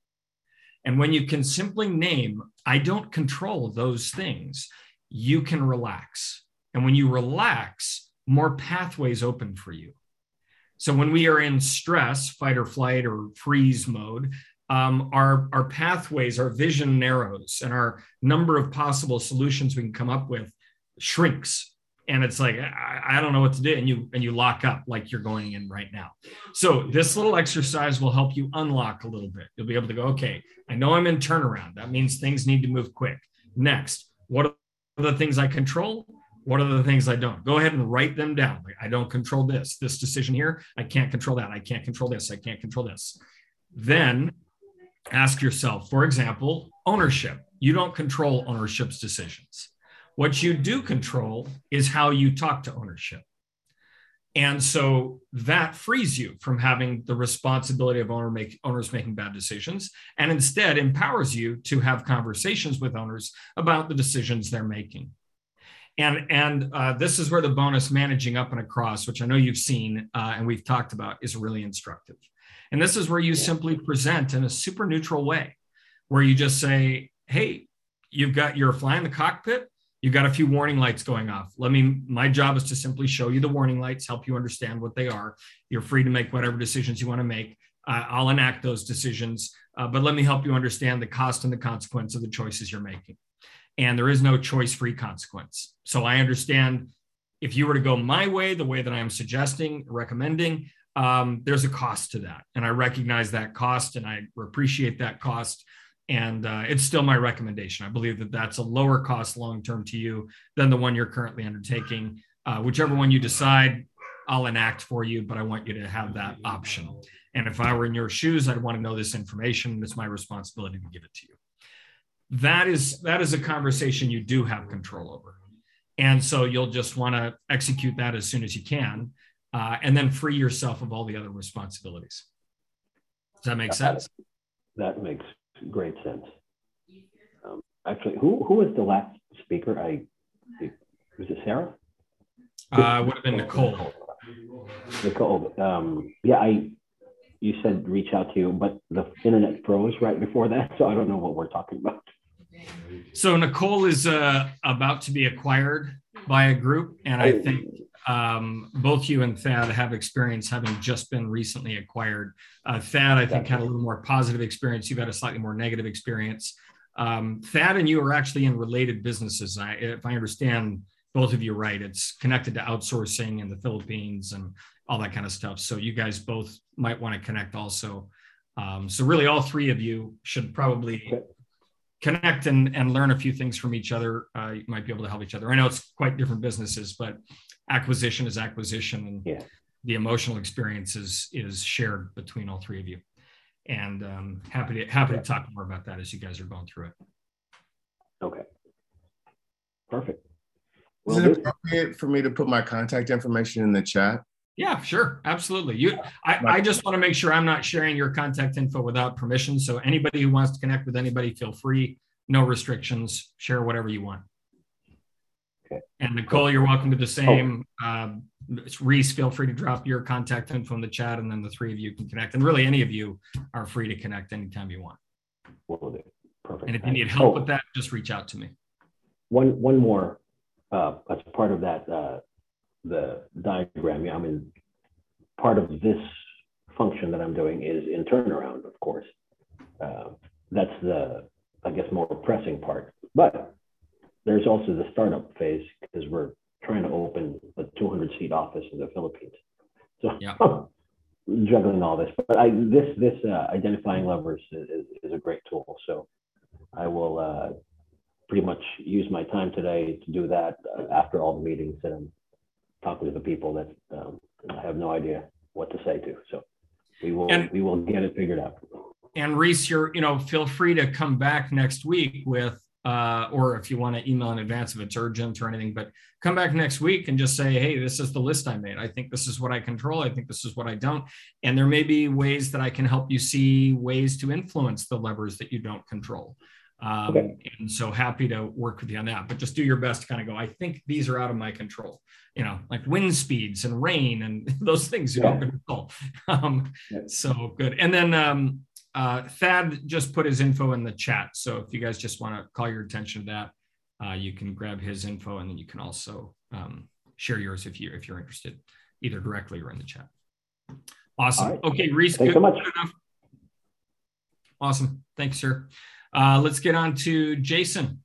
Speaker 2: And when you can simply name, I don't control those things, you can relax. And when you relax, more pathways open for you. So when we are in stress, fight or flight or freeze mode, our pathways, our vision narrows and our number of possible solutions we can come up with shrinks. And it's like, I don't know what to do. And you lock up like you're going in right now. So this little exercise will help you unlock a little bit. You'll be able to go, okay, I know I'm in turnaround. That means things need to move quick. Next, what are the things I control? What are the things I don't? Go ahead and write them down. Like, I don't control this decision here. I can't control that. I can't control this. I can't control this. Then ask yourself, for example, ownership. You don't control ownership's decisions. What you do control is how you talk to ownership. And so that frees you from having the responsibility of owners making bad decisions, and instead empowers you to have conversations with owners about the decisions they're making. And this is where the bonus managing up and across, which I know you've seen and we've talked about, is really instructive. And this is where you simply present in a super neutral way, where you just say, hey, you're flying the cockpit. You've got a few warning lights going off. My job is to simply show you the warning lights, help you understand what they are. You're free to make whatever decisions you want to make. I'll enact those decisions, but let me help you understand the cost and the consequence of the choices you're making. And there is no choice-free consequence. So I understand if you were to go my way, the way that I am suggesting, recommending, there's a cost to that. And I recognize that cost and I appreciate that cost. And it's still my recommendation. I believe that that's a lower cost long-term to you than the one you're currently undertaking. Whichever one you decide, I'll enact for you, but I want you to have that option. And if I were in your shoes, I'd want to know this information. It's my responsibility to give it to you. That is a conversation you do have control over. And so you'll just want to execute that as soon as you can, and then free yourself of all the other responsibilities. Does that make sense?
Speaker 6: That makes great sense. Actually, who was the last speaker? Was it Sarah?
Speaker 2: It would have been Nicole.
Speaker 6: Nicole. You said reach out to you, but the internet froze right before that, so I don't know what we're talking about.
Speaker 2: So Nicole is about to be acquired by a group, and I think both you and Thad have experience having just been recently acquired. Thad, I think, had a little more positive experience. You've had a slightly more negative experience. Thad and you are actually in related businesses. If I understand both of you right, it's connected to outsourcing in the Philippines and all that kind of stuff. So you guys both might want to connect also. So really all three of you should probably connect and learn a few things from each other. You might be able to help each other. I know it's quite different businesses, but acquisition is acquisition, and the emotional experience is shared between all three of you. And happy to talk more about that as you guys are going through it.
Speaker 6: Okay. Perfect.
Speaker 7: Is it appropriate for me to put my contact information in the chat?
Speaker 2: Yeah, sure. Absolutely. I just want to make sure I'm not sharing your contact info without permission. So anybody who wants to connect with anybody, feel free. No restrictions. Share whatever you want.
Speaker 6: Okay.
Speaker 2: And Nicole, you're welcome to the same. Reese, feel free to drop your contact info in the chat, and then the three of you can connect. And really, any of you are free to connect anytime you want.
Speaker 6: Will do. Perfect.
Speaker 2: And if you need help with that, just reach out to me.
Speaker 6: One more. As part of that, the diagram, I mean, part of this function that I'm doing is in turnaround, of course. That's the, I guess, more pressing part. But there's also the startup phase, because we're trying to open a 200-seat office in the Philippines. So juggling all this. But this identifying levers is a great tool. So I will pretty much use my time today to do that after all the meetings that I'm talking to the people that I have no idea what to say to. So we will get it figured out.
Speaker 2: And Reese, feel free to come back next week with, or if you want to email in advance if it's urgent or anything, but come back next week and just say, hey, this is the list I made. I think this is what I control. I think this is what I don't. And there may be ways that I can help you see ways to influence the levers that you don't control. And so happy to work with you on that, but just do your best to kind of go, I think these are out of my control, like wind speeds and rain and those things you don't control. So good. And then Thad just put his info in the chat. So if you guys just want to call your attention to that, you can grab his info, and then you can also share yours if you're interested, either directly or in the chat. Awesome. Right. Okay, Reese,
Speaker 6: thanks so much.
Speaker 2: Awesome. Thanks, sir. Let's get on to Jason.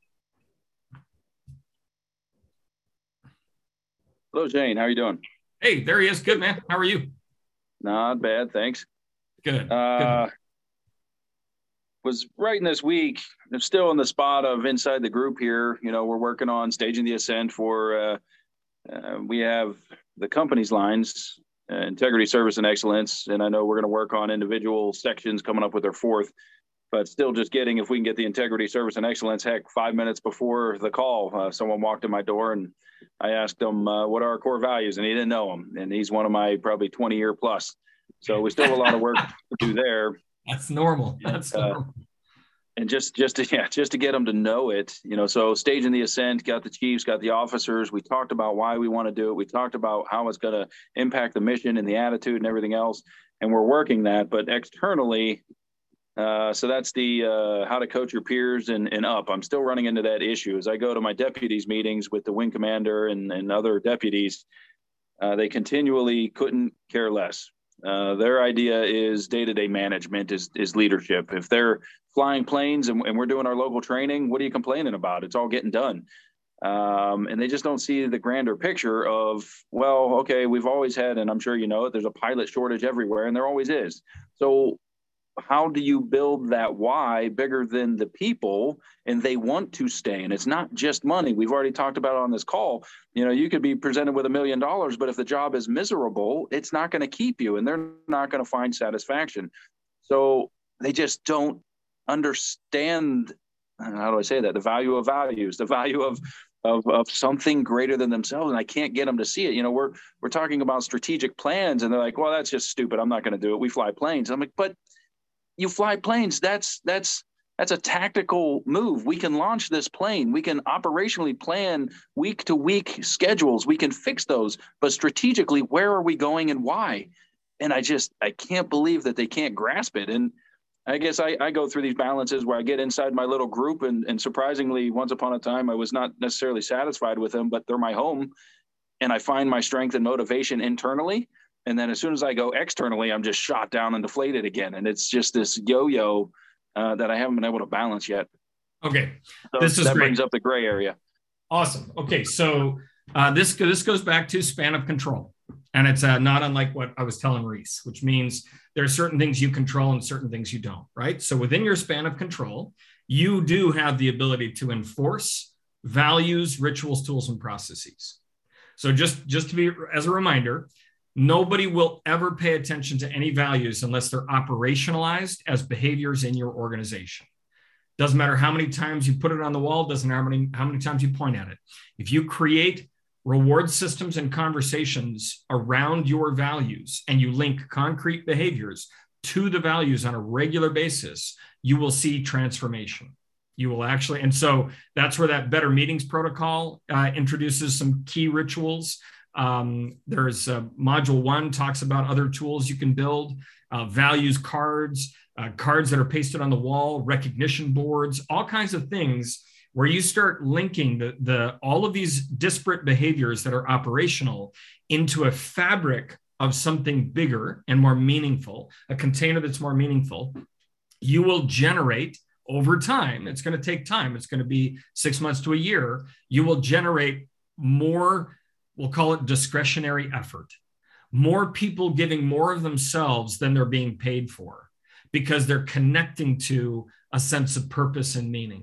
Speaker 5: Hello, Jane. How are you doing?
Speaker 2: Hey, there he is. Good, man. How are you?
Speaker 5: Not bad, thanks.
Speaker 2: Good.
Speaker 5: Was writing this week. I'm still in the spot of inside the group here. We're working on staging the ascent for, we have the company's lines, integrity, service, and excellence. And I know we're going to work on individual sections coming up with their fourth. But still just getting, if we can get the integrity, service, and excellence, heck, 5 minutes before the call, someone walked in my door and I asked him, what are our core values? And he didn't know them. And he's one of my probably 20-year plus. So we still have a lot of work to do there.
Speaker 2: That's normal. That's normal.
Speaker 5: And just to get them to know it, so staging the ascent, got the chiefs, got the officers. We talked about why we want to do it. We talked about how it's going to impact the mission and the attitude and everything else. And we're working that, but externally, so that's the how to coach your peers and up. I'm still running into that issue as I go to my deputies meetings with the wing commander and other deputies. They continually couldn't care less. Their idea is day-to-day management is leadership. If they're flying planes and we're doing our local training, what are you complaining about? It's all getting done. And they just don't see the grander picture of, well, okay, we've always had, and I'm sure you know it, there's a pilot shortage everywhere, and there always is. So how do you build that why bigger than the people and they want to stay? And it's not just money. We've already talked about it on this call. You could be presented with $1 million, but if the job is miserable, it's not going to keep you and they're not going to find satisfaction. So they just don't understand, how do I say that? The value of values, the value of something greater than themselves. And I can't get them to see it. We're talking about strategic plans and they're like, well, that's just stupid. I'm not going to do it. We fly planes. I'm like, but you fly planes. That's a tactical move. We can launch this plane. We can operationally plan week to week schedules. We can fix those, but strategically, where are we going and why? And I can't believe that they can't grasp it. And I guess I go through these balances where I get inside my little group and surprisingly, once upon a time, I was not necessarily satisfied with them, but they're my home and I find my strength and motivation internally. And then as soon as I go externally, I'm just shot down and deflated again. And it's just this yo-yo that I haven't been able to balance yet.
Speaker 2: Okay.
Speaker 5: So
Speaker 2: this is
Speaker 5: that
Speaker 2: great.
Speaker 5: brings up the gray area.
Speaker 2: Awesome. Okay. So this goes back to span of control. And it's not unlike what I was telling Reese, which means there are certain things you control and certain things you don't, right? So within your span of control, you do have the ability to enforce values, rituals, tools, and processes. So just to be, as a reminder, nobody will ever pay attention to any values unless they're operationalized as behaviors in your organization. Doesn't matter how many times you put it on the wall, doesn't matter how many times you point at it. If you create reward systems and conversations around your values and you link concrete behaviors to the values on a regular basis, you will see transformation. You will actually, and so that's where that Better Meetings protocol introduces some key rituals. There's module 1 talks about other tools you can build, values cards, cards that are pasted on the wall, recognition boards, all kinds of things where you start linking all of these disparate behaviors that are operational into a fabric of something bigger and more meaningful, a container that's more meaningful. You will generate over time. It's going to take time. It's going to be 6 months to a year. You will generate more, we'll call it discretionary effort, more people giving more of themselves than they're being paid for because they're connecting to a sense of purpose and meaning.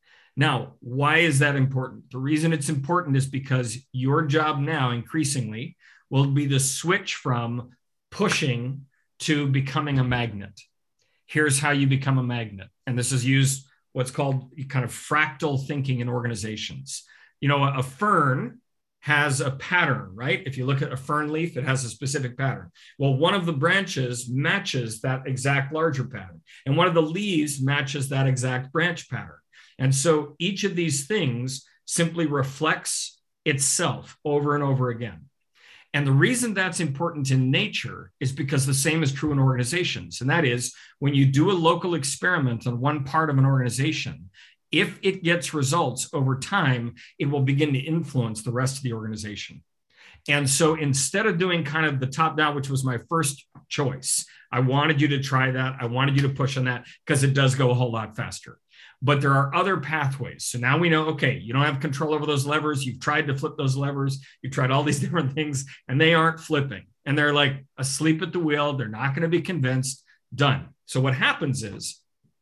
Speaker 2: Now, why is that important? The reason it's important is because your job now increasingly will be the switch from pushing to becoming a magnet. Here's how you become a magnet. And this is used what's called kind of fractal thinking in organizations. A fern has a pattern, right? If you look at a fern leaf, it has a specific pattern. Well, one of the branches matches that exact larger pattern. And one of the leaves matches that exact branch pattern. And so each of these things simply reflects itself over and over again. And the reason that's important in nature is because the same is true in organizations. And that is when you do a local experiment on one part of an organization, if it gets results over time, it will begin to influence the rest of the organization. And so instead of doing kind of the top down, which was my first choice, I wanted you to try that. I wanted you to push on that because it does go a whole lot faster. But there are other pathways. So now we know, okay, you don't have control over those levers. You've tried to flip those levers. You've tried all these different things and they aren't flipping. And they're like asleep at the wheel. They're not going to be convinced. Done. So what happens is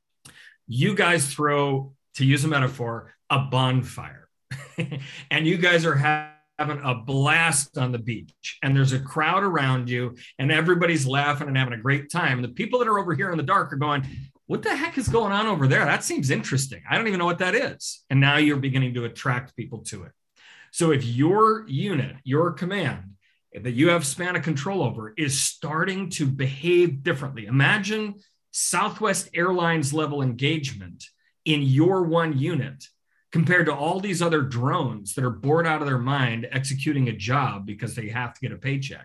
Speaker 2: you guys throw, to use a metaphor, a bonfire. And you guys are having a blast on the beach. And there's a crowd around you and everybody's laughing and having a great time. And the people that are over here in the dark are going, what the heck is going on over there? That seems interesting. I don't even know what that is. And now you're beginning to attract people to it. So if your unit, your command that you have span of control over is starting to behave differently, imagine Southwest Airlines level engagement in your one unit compared to all these other drones that are bored out of their mind executing a job because they have to get a paycheck.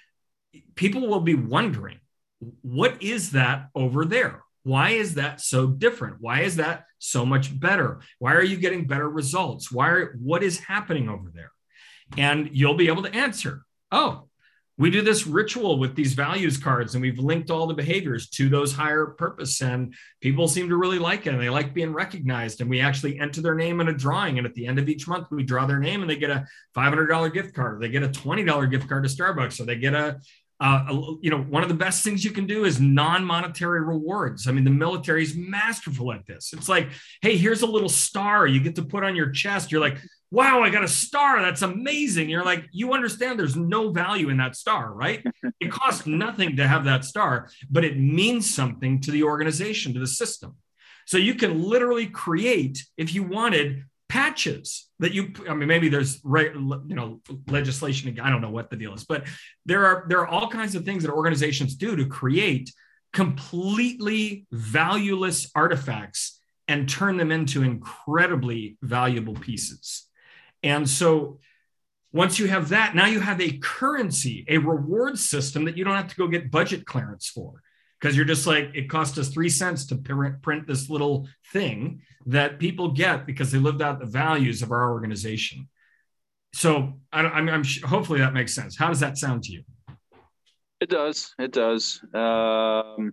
Speaker 2: People will be wondering, what is that over there? Why is that so different? Why is that so much better? Why are you getting better results? What is happening over there? And you'll be able to answer, oh, we do this ritual with these values cards and we've linked all the behaviors to those higher purpose and people seem to really like it and they like being recognized and we actually enter their name in a drawing and at the end of each month we draw their name and they get a $500 gift card, or they get a $20 gift card to Starbucks, or they get a One of the best things you can do is non-monetary rewards. I mean, the military is masterful at this. It's like, hey, here's a little star you get to put on your chest. You're like, wow, I got a star. That's amazing. You're like, you understand there's no value in that star, right? It costs nothing to have that star, but it means something to the organization, to the system. So you can literally create, if you wanted, patches that maybe there's legislation. I don't know what the deal is, but there are all kinds of things that organizations do to create completely valueless artifacts and turn them into incredibly valuable pieces. And so once you have that, now you have a currency, a reward system that you don't have to go get budget clearance for. Because you're just like, it cost us 3 cents to print this little thing that people get because they lived out the values of our organization. So I'm hopefully that makes sense. How does that sound to you?
Speaker 5: It does. It does. No,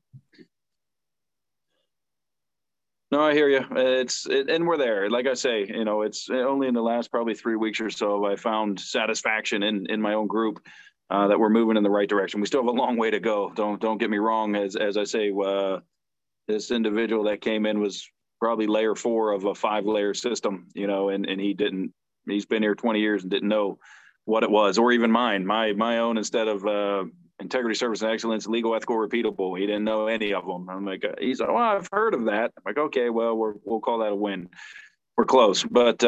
Speaker 5: I hear you. And we're there. Like I say, it's only in the last probably 3 weeks or so I found satisfaction in my own group. That we're moving in the right direction. We still have a long way to go. Don't get me wrong. As I say, this individual that came in was probably layer 4 of a 5-layer system, and he's been here 20 years and didn't know what it was, or even mine, my own, instead of integrity, service, and excellence, legal, ethical, repeatable. He didn't know any of them. I'm like, he's like, well, I've heard of that. I'm like, okay, well, we'll call that a win. We're close. But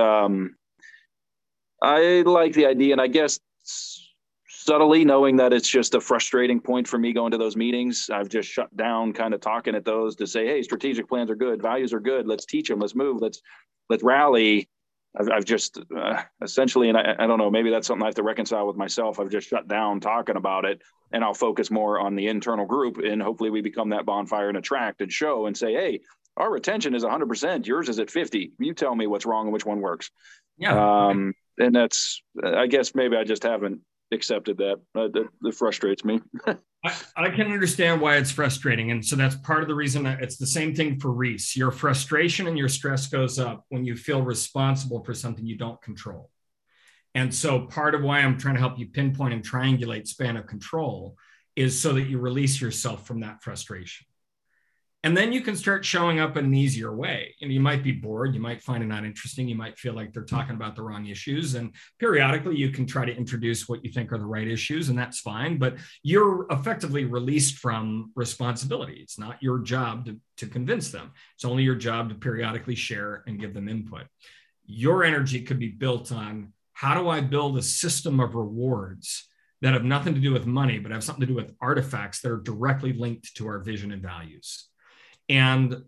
Speaker 5: I like the idea, and I guess subtly, knowing that it's just a frustrating point for me going to those meetings, I've just shut down kind of talking at those to say, hey, strategic plans are good, values are good, let's teach them, let's move, let's rally. I've just essentially, and I don't know, maybe that's something I have to reconcile with myself. I've just shut down talking about it, and I'll focus more on the internal group, and hopefully we become that bonfire and attract and show and say, hey, our retention is 100%, yours is at 50. You tell me what's wrong and which one works.
Speaker 2: Yeah.
Speaker 5: And that's, I guess maybe I just haven't accepted that. That frustrates me.
Speaker 2: I can understand why it's frustrating. And so that's part of the reason that it's the same thing for Reese. Your frustration and your stress goes up when you feel responsible for something you don't control. And so part of why I'm trying to help you pinpoint and triangulate span of control is so that you release yourself from that frustration. And then you can start showing up in an easier way. And you might be bored. You might find it not interesting. You might feel like they're talking about the wrong issues. And periodically you can try to introduce what you think are the right issues, and that's fine. But you're effectively released from responsibility. It's not your job to convince them. It's only your job to periodically share and give them input. Your energy could be built on, how do I build a system of rewards that have nothing to do with money, but have something to do with artifacts that are directly linked to our vision and values. And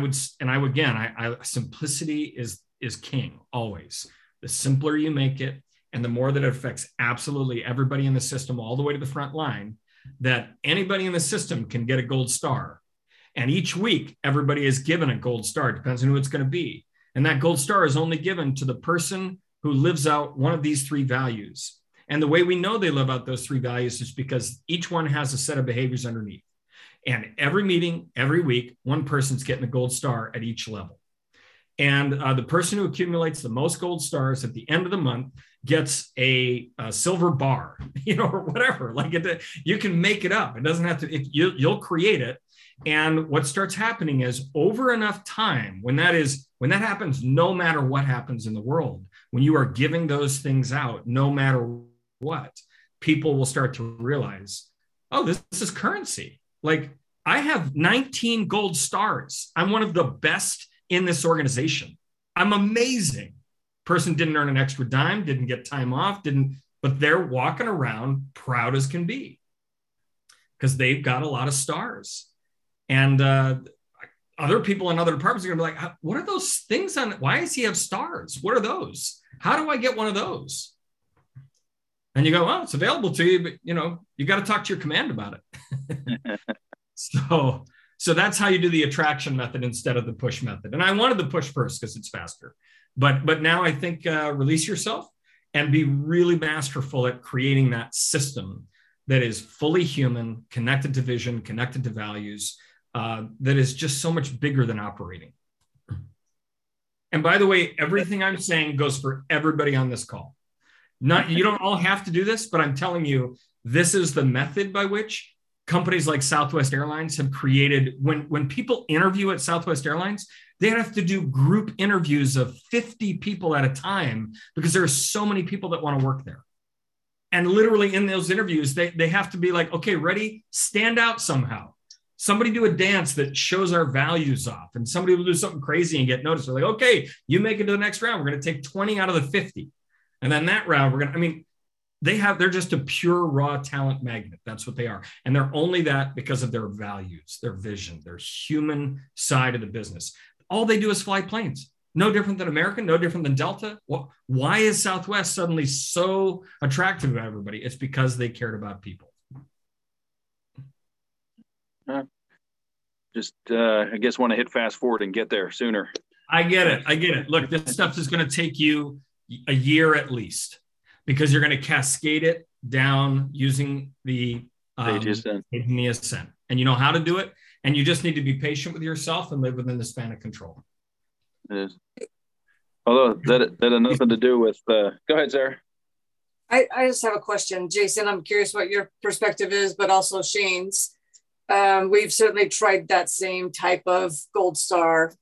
Speaker 2: simplicity is king always. The simpler you make it, and the more that it affects absolutely everybody in the system, all the way to the front line, that anybody in the system can get a gold star. And each week, everybody is given a gold star. It depends on who it's going to be. And that gold star is only given to the person who lives out one of these 3 values. And the way we know they live out those 3 values is because each one has a set of behaviors underneath. And every meeting, every week, one person's getting a gold star at each level. And the person who accumulates the most gold stars at the end of the month gets a silver bar, or whatever. Like you can make it up. It doesn't have to, you'll create it. And what starts happening is, over enough time, when that happens, no matter what happens in the world, when you are giving those things out, no matter what, people will start to realize, oh, this is currency. Like, I have 19 gold stars. I'm one of the best in this organization. I'm amazing. Person didn't earn an extra dime, didn't get time off, but they're walking around proud as can be because they've got a lot of stars. And other people in other departments are going to be like, what are those things on? Why does he have stars? What are those? How do I get one of those? And you go, well, it's available to you, but you got to talk to your command about it. So that's how you do the attraction method instead of the push method. And I wanted the push first because it's faster. But now I think release yourself and be really masterful at creating that system that is fully human, connected to vision, connected to values, that is just so much bigger than operating. And by the way, everything I'm saying goes for everybody on this call. You don't all have to do this, but I'm telling you, This is the method by which companies like Southwest Airlines have created. When people interview at Southwest Airlines, they have to do group interviews of 50 people at a time because there are so many people that want to work there. And literally in those interviews, they have to be like, okay, ready, stand out somehow. Somebody do a dance that shows our values off, and somebody will do something crazy and get noticed. They're like, okay, you make it to the next round. We're going to take 20 out of the 50. And then that round, they're just a pure raw talent magnet. That's what they are. And they're only that because of their values, their vision, their human side of the business. All they do is fly planes. No different than American, no different than Delta. Why is Southwest suddenly so attractive to everybody? It's because they cared about people.
Speaker 5: I guess want to hit fast forward and get there sooner.
Speaker 2: I get it. Look, this stuff is going to take you a year at least, because you're going to cascade it down using the ascent. And you know how to do it. And you just need to be patient with yourself and live within the span of control.
Speaker 5: It is. Although that had nothing to do with, go ahead, Sarah.
Speaker 3: I just have a question. Jason, I'm curious what your perspective is, but also Shane's. We've certainly tried that same type of Gold Star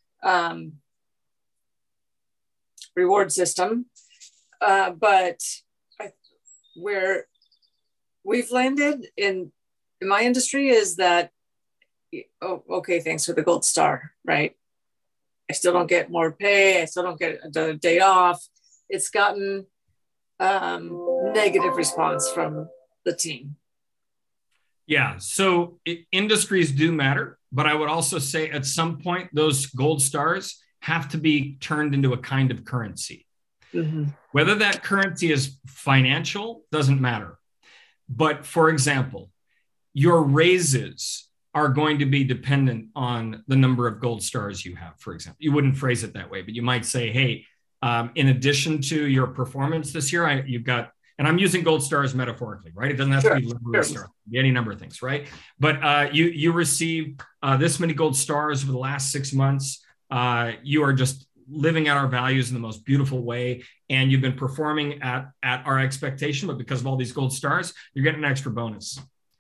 Speaker 3: reward system. But where we've landed in my industry is that, oh, okay, thanks for the Gold Star, right? I still don't get more pay. I still don't get a day off. It's gotten negative response from the team.
Speaker 2: Yeah, so industries do matter, but I would also say at some point, those Gold Stars have to be turned into a kind of currency. Mm-hmm. Whether that currency is financial doesn't matter. But for example, your raises are going to be dependent on the number of Gold Stars you have, for example. You wouldn't phrase it that way, but you might say, hey, in addition to your performance this year, you've got, and I'm using Gold Stars metaphorically, right? It doesn't have to be literal stars, it can be any number of things, right? But you receive this many Gold Stars over the last 6 months. You are just living out our values in the most beautiful way. And you've been performing at our expectation, but because of all these Gold Stars, you're getting an extra bonus.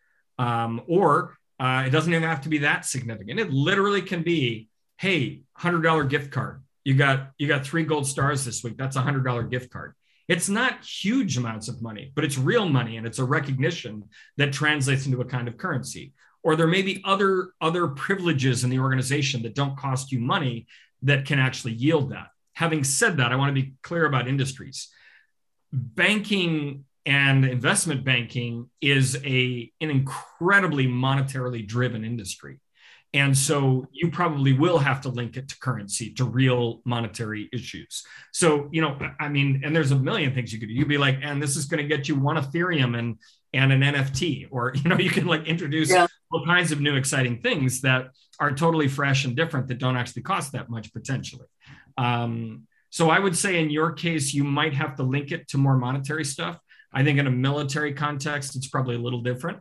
Speaker 2: It doesn't even have to be that significant. It literally can be, hey, $100 gift card. You got 3 Gold Stars this week. That's a $100 gift card. It's not huge amounts of money, but it's real money, and it's a recognition that translates into a kind of currency. Or there may be other privileges in the organization that don't cost you money that can actually yield that. Having said that, I want to be clear about industries. Banking and investment banking is an incredibly monetarily driven industry. And so you probably will have to link it to currency, to real monetary issues. So, and there's a million things you could do. You'd be like, and this is going to get you 1 Ethereum and an NFT, or, you can introduce all kinds of new exciting things that are totally fresh and different that don't actually cost that much potentially. So I would say in your case, you might have to link it to more monetary stuff. I think in a military context, it's probably a little different.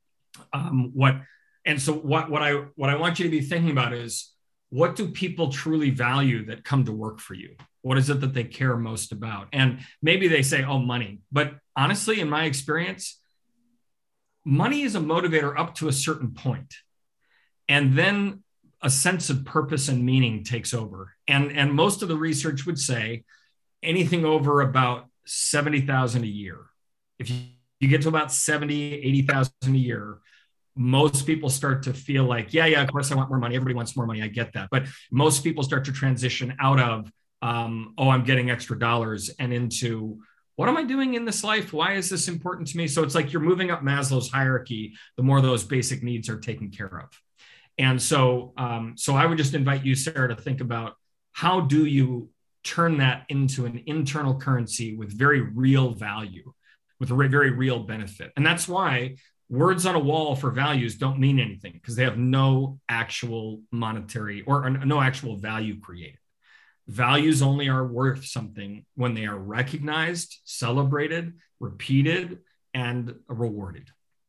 Speaker 2: What I want you to be thinking about is, what do people truly value that come to work for you? What is it that they care most about? And maybe they say, oh, money. But honestly, in my experience, money is a motivator up to a certain point. And then a sense of purpose and meaning takes over. And most of the research would say anything over about 70,000 a year. If you get to about 70, 80,000 a year, most people start to feel like, yeah, of course I want more money. Everybody wants more money. I get that. But most people start to transition out of, I'm getting extra dollars, and into, what am I doing in this life? Why is this important to me? So it's like you're moving up Maslow's hierarchy, the more those basic needs are taken care of. And so I would just invite you, Sarah, to think about, how do you turn that into an internal currency with very real value, with a very real benefit. And that's why words on a wall for values don't mean anything, because they have no actual monetary or no actual value created. Values only are worth something when they are recognized, celebrated, repeated, and rewarded.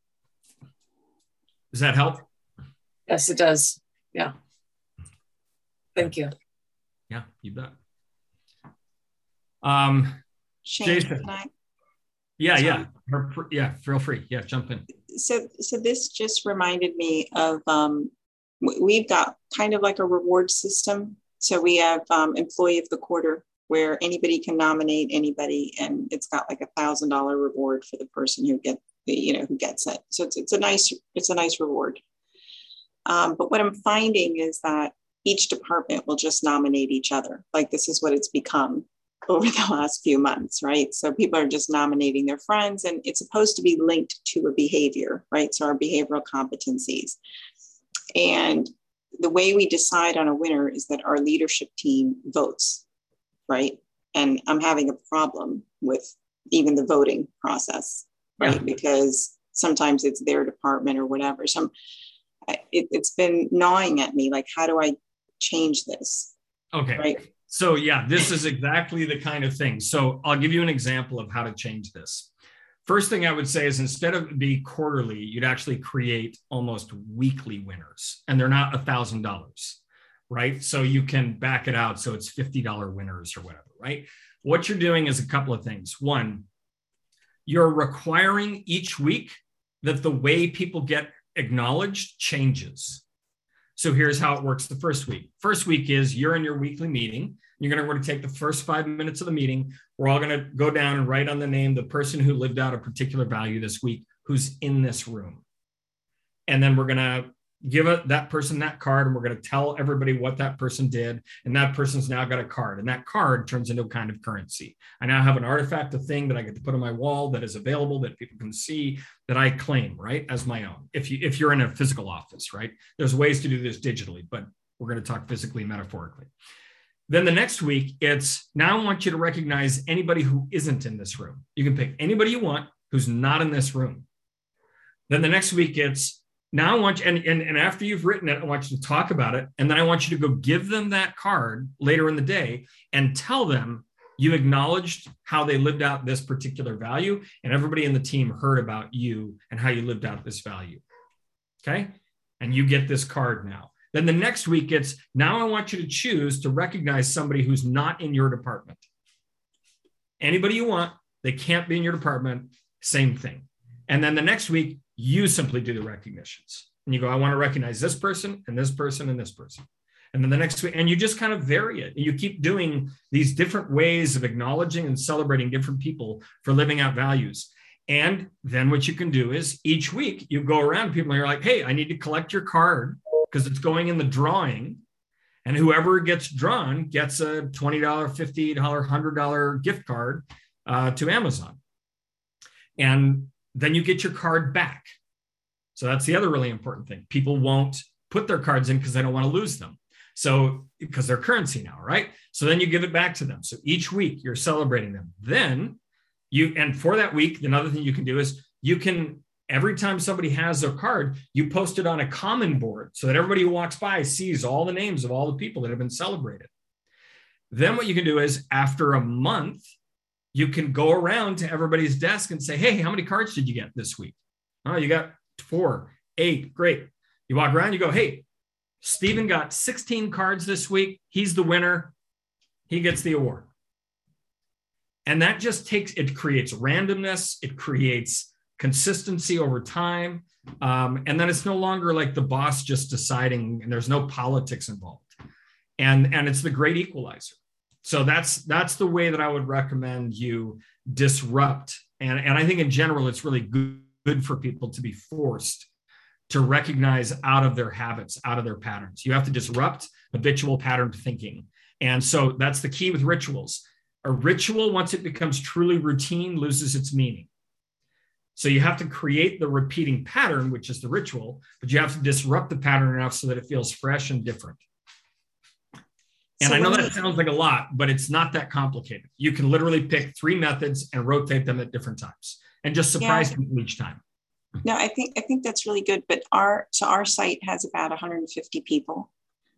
Speaker 2: Does that help?
Speaker 3: Yes, it does. Yeah. Thank you.
Speaker 2: Yeah, you bet.
Speaker 8: Shane,
Speaker 2: Jason.
Speaker 8: can I?
Speaker 2: Yeah. Yeah. Feel free. Yeah. Jump in.
Speaker 8: So this just reminded me of, we've got kind of like a reward system. So we have employee of the quarter, where anybody can nominate anybody, and it's got like $1,000 reward for the person who gets it. So it's a nice reward. But what I'm finding is that each department will just nominate each other. Like, this is what it's become over the last few months, right? So people are just nominating their friends, and it's supposed to be linked to a behavior, right? So our behavioral competencies. And the way we decide on a winner is that our leadership team votes, right? And I'm having a problem with even the voting process, right? Yeah. Because sometimes it's their department or whatever. So it's been gnawing at me, like, how do I change this?
Speaker 2: Okay.
Speaker 8: Right.
Speaker 2: So yeah, this is exactly the kind of thing. So I'll give you an example of how to change this. First thing I would say is, instead of be quarterly, you'd actually create almost weekly winners, and they're not $1,000, right? So you can back it out. So it's $50 winners or whatever, right? What you're doing is a couple of things. One, you're requiring each week that the way people get acknowledged changes. So here's how it works the first week. First week is you're in your weekly meeting. You're going to take the first 5 minutes of the meeting. We're all going to go down and write on the name the person who lived out a particular value this week who's in this room. And then we're going to give that person that card, and we're going to tell everybody what that person did. And that person's now got a card, and that card turns into a kind of currency. I now have an artifact, a thing that I get to put on my wall that is available, that people can see, that I claim, right, as my own. If you're in a physical office, right, there's ways to do this digitally, but we're going to talk physically, metaphorically. Then the next week, it's now I want you to recognize anybody who isn't in this room. You can pick anybody you want who's not in this room. Then the next week, it's now I want you, and after you've written it, I want you to talk about it. And then I want you to go give them that card later in the day and tell them you acknowledged how they lived out this particular value, and everybody in the team heard about you and how you lived out this value. Okay. And you get this card now. Then the next week, it's now I want you to choose to recognize somebody who's not in your department. Anybody you want, they can't be in your department, same thing. And then the next week, you simply do the recognitions. And you go, I want to recognize this person and this person and this person. And then the next week, and you just kind of vary it. And you keep doing these different ways of acknowledging and celebrating different people for living out values. And then what you can do is each week you go around to people and you're like, hey, I need to collect your card because it's going in the drawing. And whoever gets drawn gets a $20, $50, $100 gift card to Amazon. And then you get your card back. So that's the other really important thing. People won't put their cards in because they don't want to lose them. So because they're currency now, right? So then you give it back to them. So each week you're celebrating them. Then and for that week, another thing you can do is you can, every time somebody has their card, you post it on a common board so that everybody who walks by sees all the names of all the people that have been celebrated. Then what you can do is after a month, you can go around to everybody's desk and say, hey, how many cards did you get this week? Oh, you got 4, 8, great. You walk around, you go, hey, Stephen got 16 cards this week. He's the winner. He gets the award. And that just it creates randomness. It creates consistency over time. And then it's no longer like the boss just deciding, and there's no politics involved. And it's the great equalizer. So that's the way that I would recommend you disrupt. And I think in general, it's really good for people to be forced to recognize out of their habits, out of their patterns. You have to disrupt habitual pattern thinking. And so that's the key with rituals. A ritual, once it becomes truly routine, loses its meaning. So you have to create the repeating pattern, which is the ritual, but you have to disrupt the pattern enough so that it feels fresh and different. And so I know that sounds like a lot, but it's not that complicated. You can literally pick 3 methods and rotate them at different times and just surprise people each time.
Speaker 8: No, I think that's really good. But our site has about 150 people.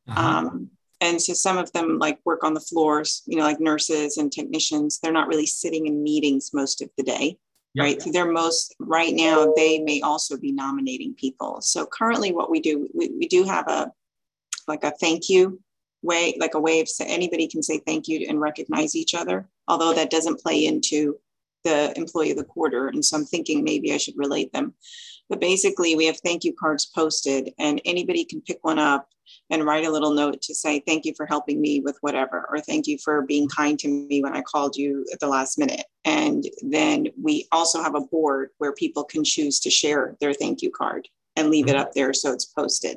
Speaker 8: And so some of them like work on the floors, like nurses and technicians. They're not really sitting in meetings most of the day, right? So right now, they may also be nominating people. So currently what we do, we do have a thank you way, like a way of anybody can say thank you and recognize each other. Although that doesn't play into the employee of the quarter. And so I'm thinking maybe I should relate them. But basically, we have thank you cards posted, and anybody can pick one up and write a little note to say, thank you for helping me with whatever, or thank you for being kind to me when I called you at the last minute. And then we also have a board where people can choose to share their thank you card and leave it up there so it's posted.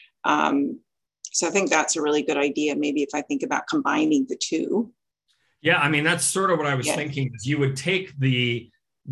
Speaker 8: So I think that's a really good idea. Maybe if I think about combining the two.
Speaker 2: Yeah, I mean, that's sort of what I was thinking, is you would take the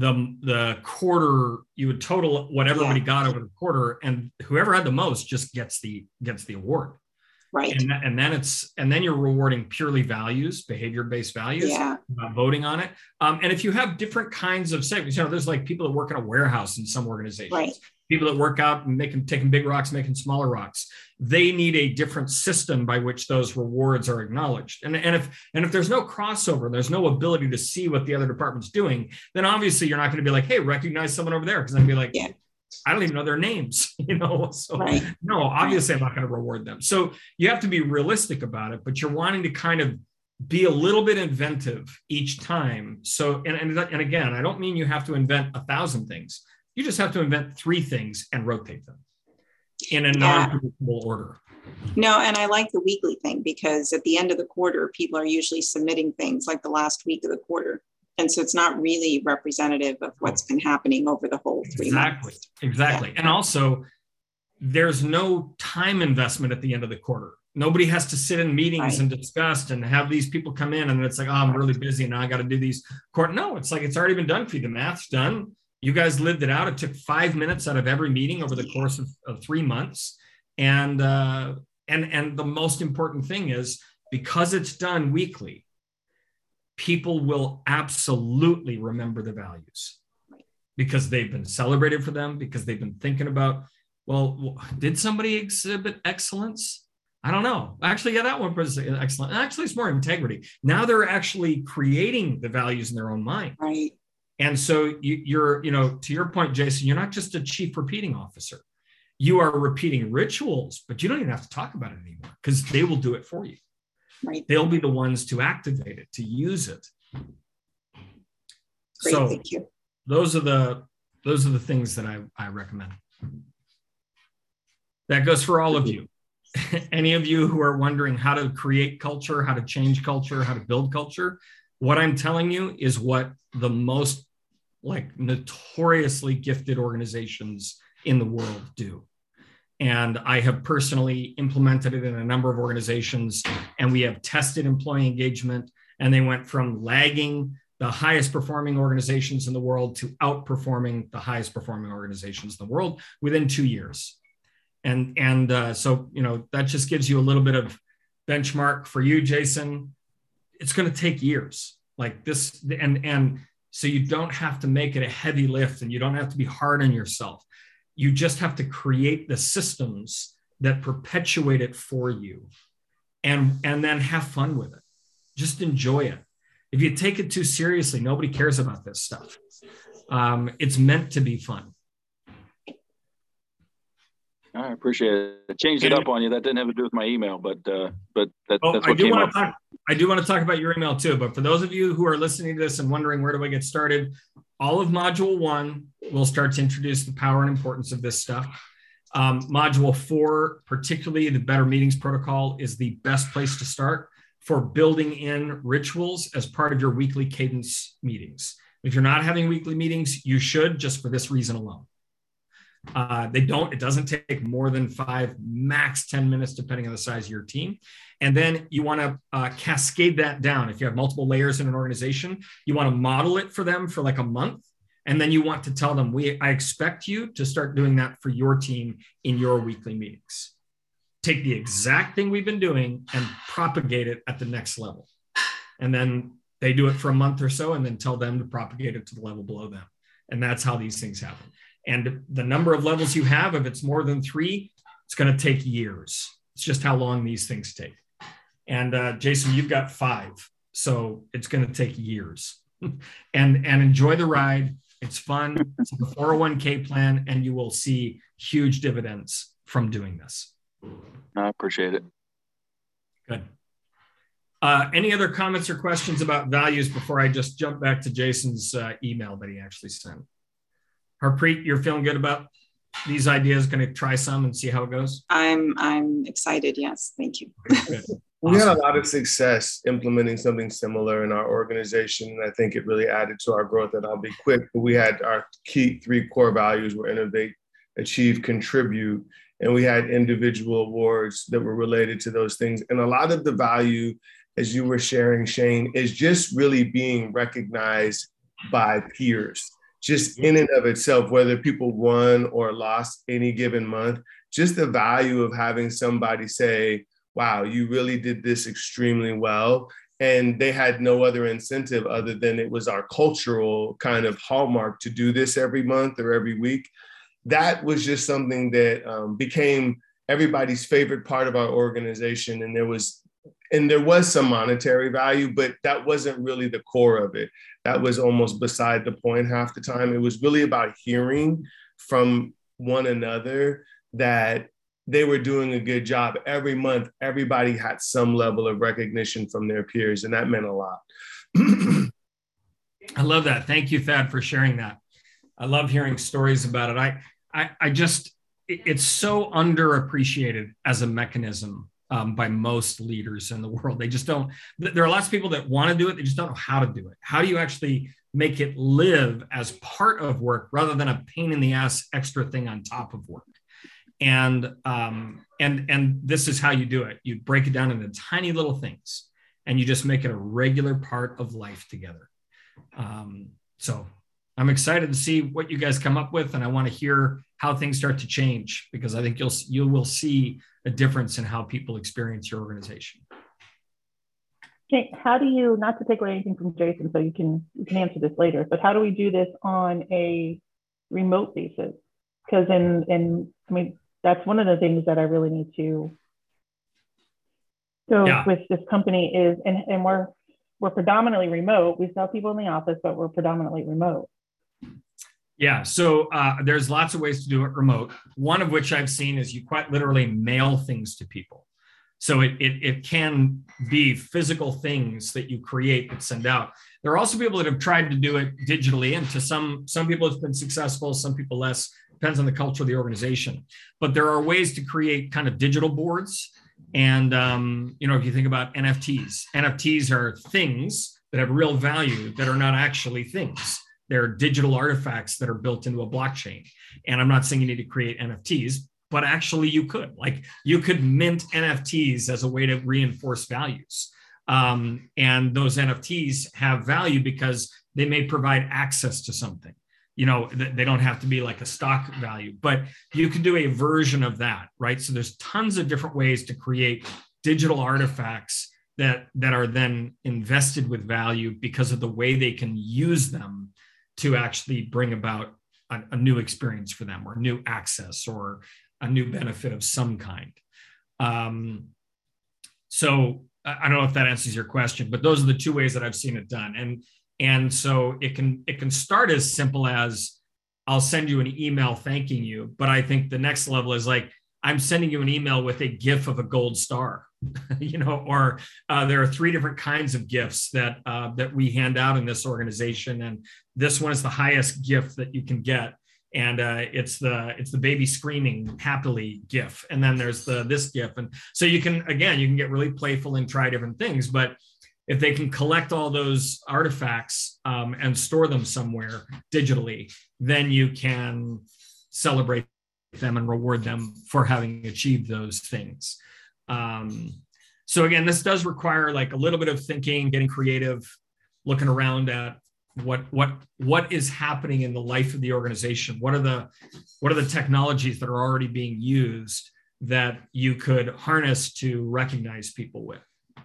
Speaker 2: quarter, you would total what everybody got over the quarter, and whoever had the most just gets the award.
Speaker 8: Right.
Speaker 2: And then you're rewarding purely values, behavior-based values, voting on it. And if you have different kinds of segments, there's like people that work in a warehouse in some organizations. Right. People that work out and taking big rocks, making smaller rocks. They need a different system by which those rewards are acknowledged. And if there's no crossover, there's no ability to see what the other department's doing, then obviously you're not going to be like, hey, recognize someone over there. Because I'd be like, I don't even know their names, So no, obviously I'm not going to reward them. So you have to be realistic about it, but you're wanting to kind of be a little bit inventive each time. So, and again, I don't mean you have to invent 1,000 things. You just have to invent 3 things and rotate them in a non-predictable order.
Speaker 8: No, and I like the weekly thing, because at the end of the quarter, people are usually submitting things like the last week of the quarter. And so it's not really representative of what's been happening over the whole 3 months.
Speaker 2: Exactly. And also, there's no time investment at the end of the quarter. Nobody has to sit in meetings and discuss and have these people come in, and it's like, oh, I'm really busy and now I got to do these quarter. No, it's like, it's already been done for you. The math's done. You guys lived it out. It took 5 minutes out of every meeting over the course of 3 months. And the most important thing is, because it's done weekly, people will absolutely remember the values, because they've been celebrated for them, because they've been thinking about, well, did somebody exhibit excellence? I don't know. Actually, that one was excellent. Actually, it's more integrity. Now they're actually creating the values in their own mind.
Speaker 8: Right.
Speaker 2: And so you're, to your point, Jason, you're not just a chief repeating officer. You are repeating rituals, but you don't even have to talk about it anymore, because they will do it for you.
Speaker 8: Right.
Speaker 2: They'll be the ones to activate it, to use it.
Speaker 8: Great,
Speaker 2: so
Speaker 8: thank you.
Speaker 2: Those are the things that I recommend. That goes for all of you. Any of you who are wondering how to create culture, how to change culture, how to build culture, what I'm telling you is what the most notoriously gifted organizations in the world do. And I have personally implemented it in a number of organizations, and we have tested employee engagement, and they went from lagging the highest performing organizations in the world to outperforming the highest performing organizations in the world within 2 years. So, that just gives you a little bit of benchmark for you, Jason. It's going to take years like this. And so you don't have to make it a heavy lift, and you don't have to be hard on yourself. You just have to create the systems that perpetuate it for you, and then have fun with it. Just enjoy it. If you take it too seriously, nobody cares about this stuff. It's meant to be fun.
Speaker 5: I appreciate it. I changed it up on you. That didn't have to do with my email, but that's what came up.
Speaker 2: I do want to talk about your email too, but for those of you who are listening to this and wondering where do I get started, all of Module 1 will start to introduce the power and importance of this stuff. Module 4, particularly the Better Meetings Protocol, is the best place to start for building in rituals as part of your weekly cadence meetings. If you're not having weekly meetings, you should, just for this reason alone. It doesn't take more than 5, max 10 minutes, depending on the size of your team. And then you want to cascade that down. If you have multiple layers in an organization, you want to model it for them for like a month. And then you want to tell them, I expect you to start doing that for your team in your weekly meetings. Take the exact thing we've been doing and propagate it at the next level. And then they do it for a month or so, and then tell them to propagate it to the level below them. And that's how these things happen. And the number of levels you have, if it's more than 3, it's going to take years. It's just how long these things take. And Jason, you've got 5, so it's going to take years. and enjoy the ride. It's fun. It's a 401k plan, and you will see huge dividends from doing this.
Speaker 5: I appreciate it.
Speaker 2: Good. Any other comments or questions about values before I just jump back to Jason's email that he actually sent? Harpreet, you're feeling good about these ideas? Going to try some and see how it goes?
Speaker 8: I'm excited. Yes. Thank you.
Speaker 2: Good.
Speaker 7: We had a lot of success implementing something similar in our organization, and I think it really added to our growth. And I'll be quick. We had our key 3 core values were innovate, achieve, contribute, and we had individual awards that were related to those things. And a lot of the value, as you were sharing, Shane, is just really being recognized by peers, just in and of itself, whether people won or lost any given month, just the value of having somebody say, wow, you really did this extremely well. And they had no other incentive other than it was our cultural kind of hallmark to do this every month or every week. That was just something that became everybody's favorite part of our organization. And there was some monetary value, but that wasn't really the core of it. That was almost beside the point half the time. It was really about hearing from one another that they were doing a good job. Every month, everybody had some level of recognition from their peers, and that meant a lot.
Speaker 2: I love that. Thank you, Thad, for sharing that. I love hearing stories about it. It's so underappreciated as a mechanism by most leaders in the world. They just don't, there are lots of people that want to do it. They just don't know how to do it. How do you actually make it live as part of work rather than a pain in the ass extra thing on top of work? And this is how you do it. You break it down into tiny little things and you just make it a regular part of life together. So I'm excited to see what you guys come up with, and I want to hear how things start to change, because I think you will see a difference in how people experience your organization.
Speaker 9: Okay, how do you, not to take away anything from Jason, so you can answer this later, but how do we do this on a remote basis? Because that's one of the things that I really need to go with this company is, and we're predominantly remote. We still have people in the office, but we're predominantly remote.
Speaker 2: Yeah, so there's lots of ways to do it remote. One of which I've seen is you quite literally mail things to people. So it can be physical things that you create and send out. There are also people that have tried to do it digitally, and to some people it's been successful, some people less. Depends on the culture of the organization. But there are ways to create kind of digital boards. And if you think about NFTs are things that have real value that are not actually things. They're digital artifacts that are built into a blockchain. And I'm not saying you need to create NFTs, but actually you could. Like, you could mint NFTs as a way to reinforce values. And those NFTs have value because they may provide access to something. They don't have to be like a stock value, but you can do a version of that, right? So there's tons of different ways to create digital artifacts that are then invested with value because of the way they can use them to actually bring about a new experience for them, or new access, or a new benefit of some kind. So I don't know if that answers your question, but those are the two ways that I've seen it done. And so it can start as simple as, I'll send you an email thanking you, but I think the next level is like, I'm sending you an email with a GIF of a gold star, or there are 3 different kinds of gifts that we hand out in this organization, and this one is the highest gift that you can get, and it's the baby screaming happily GIF, and then there's this GIF, and so you can get really playful and try different things, but if they can collect all those artifacts and store them somewhere digitally, then you can celebrate them and reward them for having achieved those things. So again, this does require like a little bit of thinking, getting creative, looking around at what is happening in the life of the organization. What are the technologies that are already being used that you could harness to recognize people with?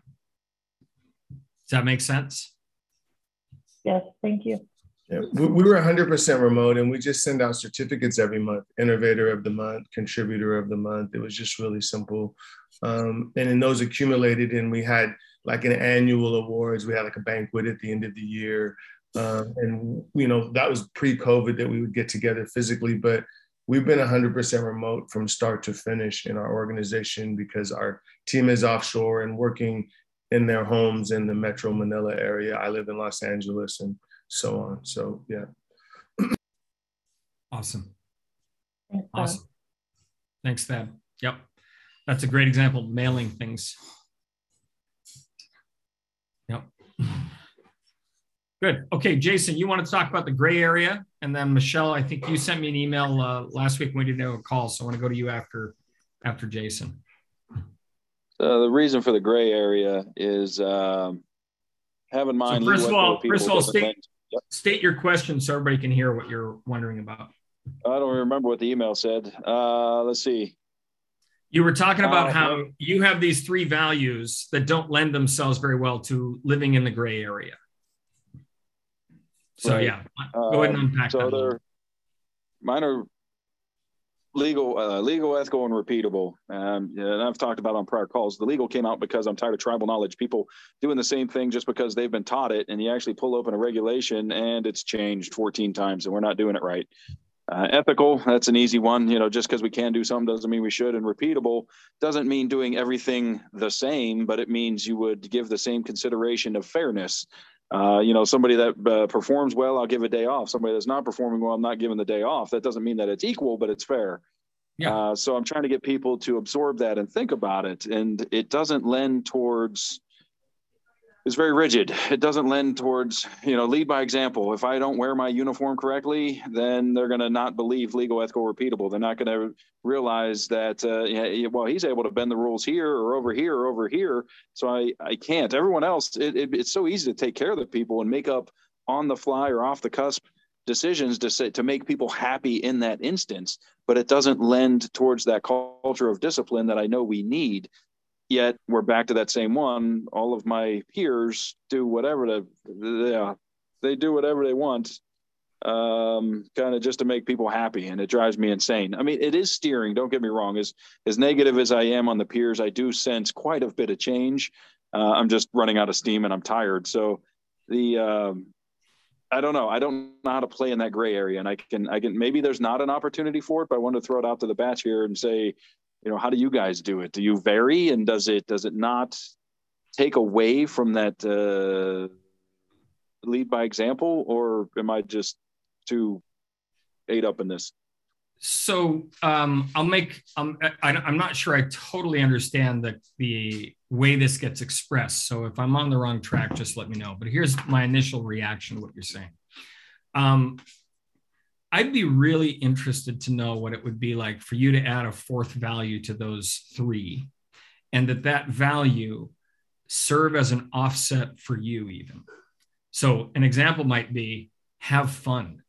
Speaker 2: Does that make sense?
Speaker 9: Yes, thank you.
Speaker 7: Yeah, we were 100% remote, and we just send out certificates every month, Innovator of the Month, Contributor of the Month. It was just really simple. And then those accumulated, and we had like an annual awards. We had like a banquet at the end of the year. And, that was pre-COVID that we would get together physically, but we've been 100% remote from start to finish in our organization because our team is offshore and working in their homes in the Metro Manila area. I live in Los Angeles and so on. So yeah.
Speaker 2: Awesome.
Speaker 9: Thanks,
Speaker 2: Awesome. Thanks, Thad. Yep. That's a great example of mailing things. Yep. Good. Okay, Jason, you want to talk about the gray area? And then Michelle, I think you sent me an email last week when we didn't have a call. So I want to go to you after Jason.
Speaker 5: The reason for the gray area is have in mind.
Speaker 2: So first of all, state your question so everybody can hear what you're wondering about.
Speaker 5: I don't remember what the email said. Let's see.
Speaker 2: You were talking about how you have these 3 values that don't lend themselves very well to living in the gray area. So
Speaker 5: right.
Speaker 2: Yeah, go ahead and unpack that.
Speaker 5: Mine are legal, ethical, and repeatable. And I've talked about on prior calls. The legal came out because I'm tired of tribal knowledge. People doing the same thing just because they've been taught it, and you actually pull open a regulation and it's changed 14 times, and we're not doing it right. Ethical, that's an easy one. Just because we can do something doesn't mean we should. And repeatable doesn't mean doing everything the same, but it means you would give the same consideration of fairness. Somebody that performs well, I'll give a day off. Somebody that's not performing well, I'm not giving the day off. That doesn't mean that it's equal, but it's fair. Yeah. So I'm trying to get people to absorb that and think about it. And it doesn't lend towards, it's very rigid. It doesn't lend towards, lead by example. If I don't wear my uniform correctly, then they're going to not believe legal, ethical, repeatable. They're not going to realize that, he's able to bend the rules here or over here or over here. So I can't. Everyone else, it's so easy to take care of the people and make up on the fly or off the cusp decisions to make people happy in that instance. But it doesn't lend towards that culture of discipline that I know we need. Yet we're back to that same one. All of my peers do whatever they do whatever they want, kind of just to make people happy, and it drives me insane. I mean, it is steering. Don't get me wrong. As negative as I am on the peers, I do sense quite a bit of change. I'm just running out of steam and I'm tired. So I don't know. I don't know how to play in that gray area, and I can. Maybe there's not an opportunity for it, but I wanted to throw it out to the batch here and say, how do you guys do it? Do you vary? And does it not take away from that lead by example, or am I just too ate up in this?
Speaker 2: So I'm not sure I totally understand the way this gets expressed. So if I'm on the wrong track, just let me know. But here's my initial reaction to what you're saying. I'd be really interested to know what it would be like for you to add a 4th value to those 3, and that value serve as an offset for you even. So an example might be have fun,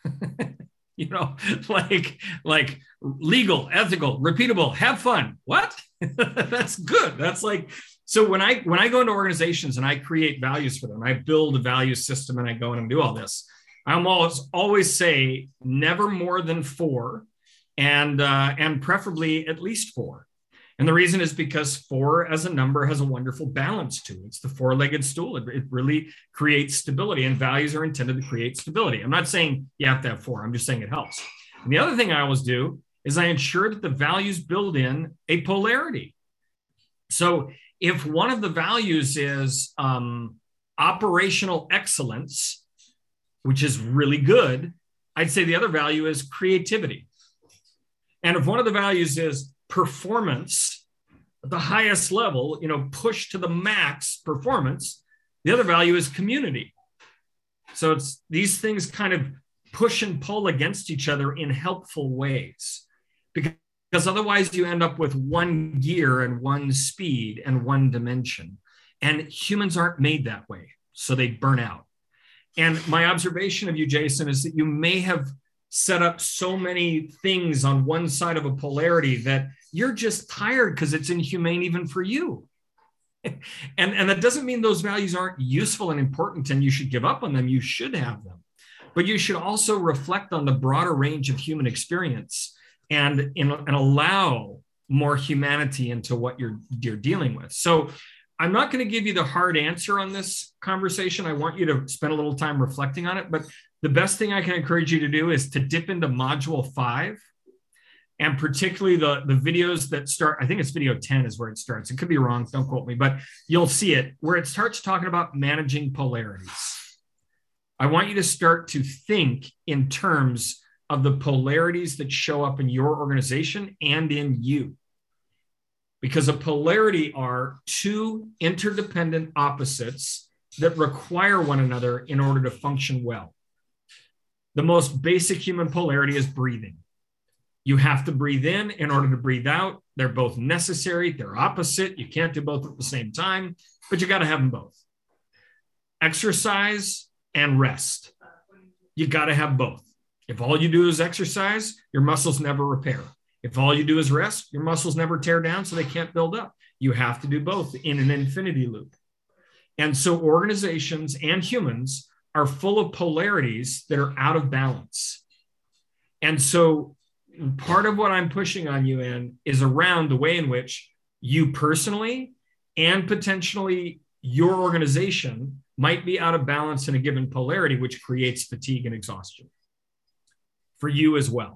Speaker 2: like legal, ethical, repeatable, have fun. What? That's good. That's like, so when I go into organizations and I create values for them, I build a value system and I go in and do all this. I always say never more than 4, and preferably at least 4. And the reason is because 4 as a number has a wonderful balance to it. It's the 4-legged stool. It really creates stability, and values are intended to create stability. I'm not saying you have to have 4. I'm just saying it helps. And the other thing I always do is I ensure that the values build in a polarity. So if one of the values is operational excellence, which is really good, I'd say the other value is creativity. And if one of the values is performance at the highest level, push to the max performance, the other value is community. So it's these things kind of push and pull against each other in helpful ways, because otherwise you end up with one gear and one speed and one dimension. And humans aren't made that way, so they burn out. And my observation of you, Jason, is that you may have set up so many things on one side of a polarity that you're just tired because it's inhumane even for you. And that doesn't mean those values aren't useful and important and you should give up on them. You should have them. But you should also reflect on the broader range of human experience and allow more humanity into what you're dealing with. So I'm not going to give you the hard answer on this conversation. I want you to spend a little time reflecting on it. But the best thing I can encourage you to do is to dip into module 5 and particularly the videos that start, I think it's video 10 is where it starts. It could be wrong, don't quote me, but you'll see it where it starts talking about managing polarities. I want you to start to think in terms of the polarities that show up in your organization and in you. Because a polarity are two interdependent opposites that require one another in order to function well. The most basic human polarity is breathing. You have to breathe in order to breathe out. They're both necessary. They're opposite. You can't do both at the same time, but you got to have them both. Exercise and rest. You got to have both. If all you do is exercise, your muscles never repair. If all you do is rest, your muscles never tear down, so they can't build up. You have to do both in an infinity loop. And so organizations and humans are full of polarities that are out of balance. And so part of what I'm pushing on you in is around the way in which you personally and potentially your organization might be out of balance in a given polarity, which creates fatigue and exhaustion for you as well.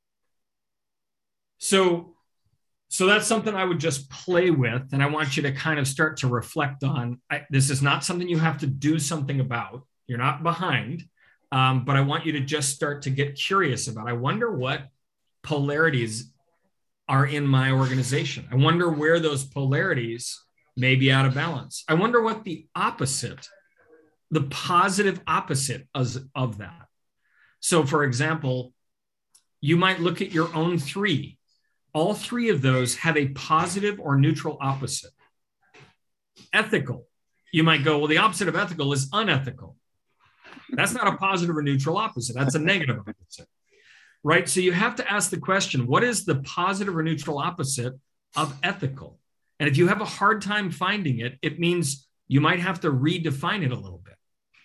Speaker 2: So that's something I would just play with, and I want you to kind of start to reflect on. This is not something you have to do something about. You're not behind, but I want you to just start to get curious about. I wonder what polarities are in my organization. I wonder where those polarities may be out of balance. I wonder what the opposite, the positive opposite of that. So, for example, you might look at your own three. All three of those have a positive or neutral opposite. Ethical. You might go, well, the opposite of ethical is unethical. That's not a positive or neutral opposite. That's a negative opposite, right? So you have to ask the question, what is the positive or neutral opposite of ethical? And if you have a hard time finding it, it means you might have to redefine it a little bit.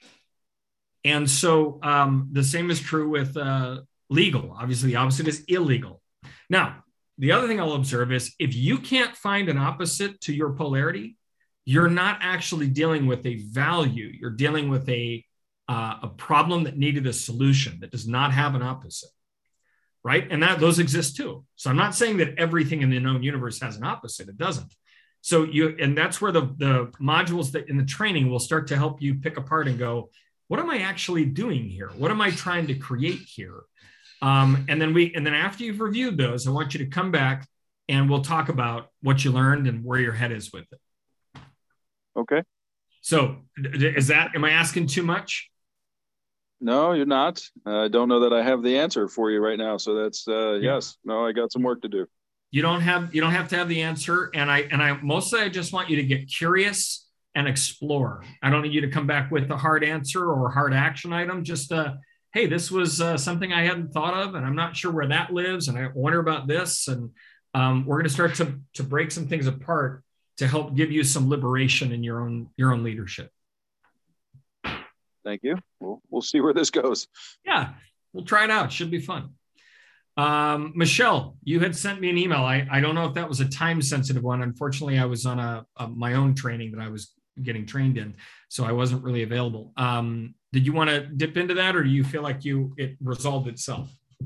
Speaker 2: And so the same is true with legal. Obviously, the opposite is illegal. Now, the other thing I'll observe is if you can't find an opposite to your polarity, you're not actually dealing with a value. You're dealing with a problem that needed a solution that does not have an opposite, right? And those exist too. So I'm not saying that everything in the known universe has an opposite. It doesn't. So and that's where the modules that in the training will start to help you pick apart and go, what am I actually doing here? What am I trying to create here? And then after you've reviewed those, I want you to come back and we'll talk about what you learned and where your head is with it.
Speaker 5: Okay.
Speaker 2: So am I asking too much?
Speaker 5: No, you're not. I don't know that I have the answer for you right now. So that's yes. No, I got some work to do. You don't have to have the answer. And I mostly I just want you to get curious and explore. I don't need you to come back with a hard answer or a hard action item. Just hey, this was something I hadn't thought of, and I'm not sure where that lives, and I wonder about this. And we're going to start to break some things apart to help give you some liberation in your own leadership. Thank you. We'll see where this goes.
Speaker 2: Yeah, we'll try it out. It should be fun. Michelle, you had sent me an email. I don't know if that was a time-sensitive one. Unfortunately, I was on my own training that I was getting trained in, so I wasn't really available. Did you want to dip into that, or do you feel like it resolved itself?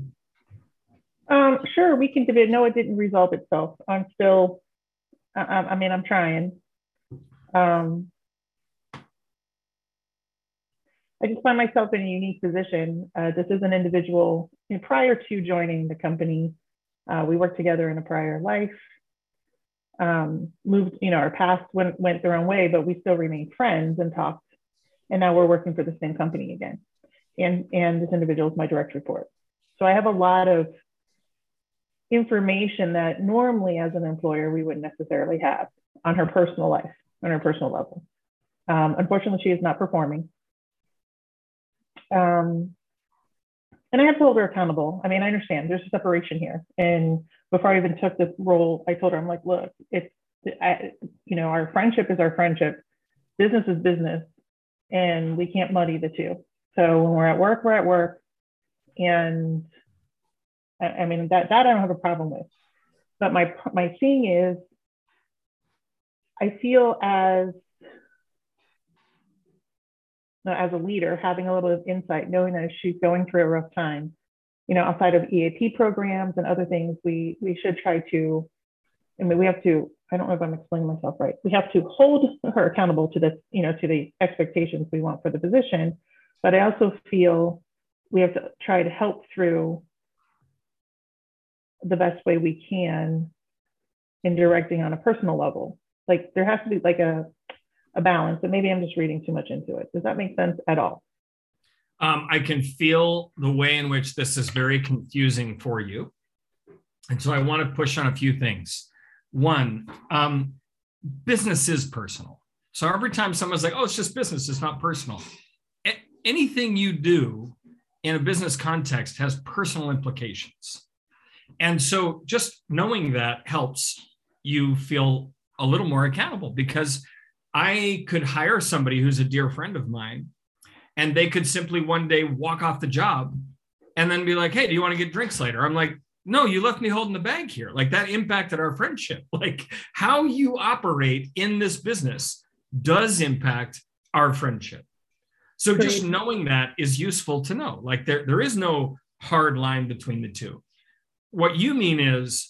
Speaker 9: Sure, we can dip it. No, it didn't resolve itself. I'm still, I'm trying. I just find myself in a unique position. This is an individual, prior to joining the company, we worked together in a prior life, moved, our paths went their own way, but we still remained friends and talked. And now we're working for the same company again. And this individual is my direct report. So I have a lot of information that normally as an employer, we wouldn't necessarily have on her personal life, on her personal level. Unfortunately, she is not performing. And I have to hold her accountable. I understand there's a separation here. And before I even took this role, I told her, I'm like, look, our friendship is our friendship. Business is business. And we can't muddy the two. So when we're at work, we're at work. And that I don't have a problem with. But my thing is, I feel as a leader, having a little bit of insight, knowing that she's going through a rough time, outside of EAP programs and other things, we should try to, we have to, I don't know if I'm explaining myself right. We have to hold her accountable to this, to the expectations we want for the position. But I also feel we have to try to help through the best way we can in directing on a personal level. Like there has to be like a balance, and maybe I'm just reading too much into it. Does that make sense at all?
Speaker 2: I can feel the way in which this is very confusing for you. And so I want to push on a few things. One, business is personal. So every time someone's like, oh, it's just business, it's not personal. Anything you do in a business context has personal implications. And so just knowing that helps you feel a little more accountable, because I could hire somebody who's a dear friend of mine, and they could simply one day walk off the job and then be like, hey, do you want to get drinks later? I'm like, no, you left me holding the bag here. Like that impacted our friendship. Like how you operate in this business does impact our friendship. So just knowing that is useful to know. Like there is no hard line between the two. What you mean is,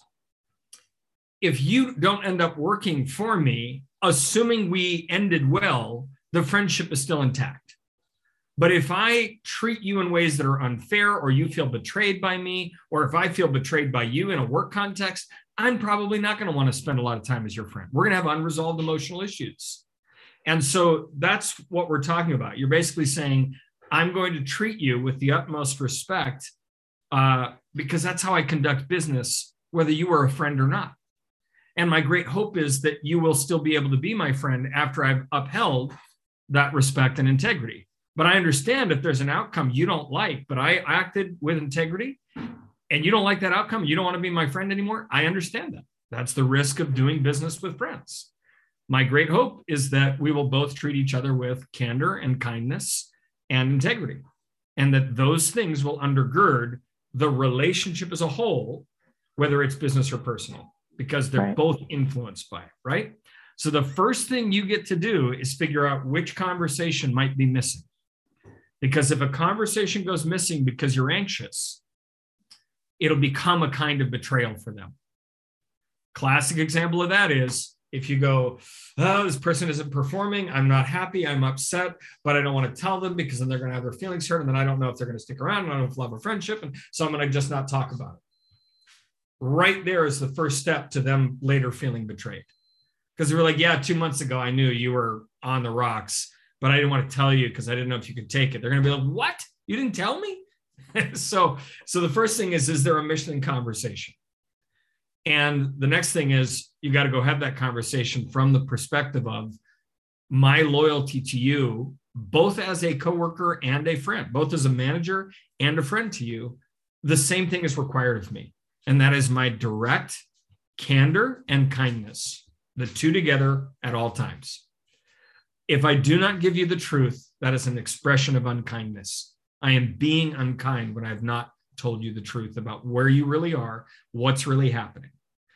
Speaker 2: if you don't end up working for me, assuming we ended well, the friendship is still intact. But if I treat you in ways that are unfair, or you feel betrayed by me, or if I feel betrayed by you in a work context, I'm probably not going to want to spend a lot of time as your friend. We're going to have unresolved emotional issues. And so that's what we're talking about. You're basically saying, I'm going to treat you with the utmost respect because that's how I conduct business, whether you are a friend or not. And my great hope is that you will still be able to be my friend after I've upheld that respect and integrity. But I understand if there's an outcome you don't like, but I acted with integrity and you don't like that outcome, you don't want to be my friend anymore. I understand that. That's the risk of doing business with friends. My great hope is that we will both treat each other with candor and kindness and integrity, and that those things will undergird the relationship as a whole, whether it's business or personal, because they're both influenced by it, right? So the first thing you get to do is figure out which conversation might be missing. Because if a conversation goes missing because you're anxious, it'll become a kind of betrayal for them. Classic example of that is if you go, oh, this person isn't performing, I'm not happy, I'm upset, but I don't want to tell them because then they're going to have their feelings hurt, and then I don't know if they're going to stick around, and I don't know if we'll have a friendship, and so I'm going to just not talk about it. Right there is the first step to them later feeling betrayed. Because they were like, yeah, 2 months ago, I knew you were on the rocks, but I didn't want to tell you because I didn't know if you could take it. They're going to be like, what? You didn't tell me? So the first thing is there a missing conversation? And the next thing is you got to go have that conversation from the perspective of my loyalty to you, both as a coworker and a friend, both as a manager and a friend to you. The same thing is required of me. And that is my direct candor and kindness, the two together at all times. If I do not give you the truth, that is an expression of unkindness. I am being unkind when I have not told you the truth about where you really are, what's really happening.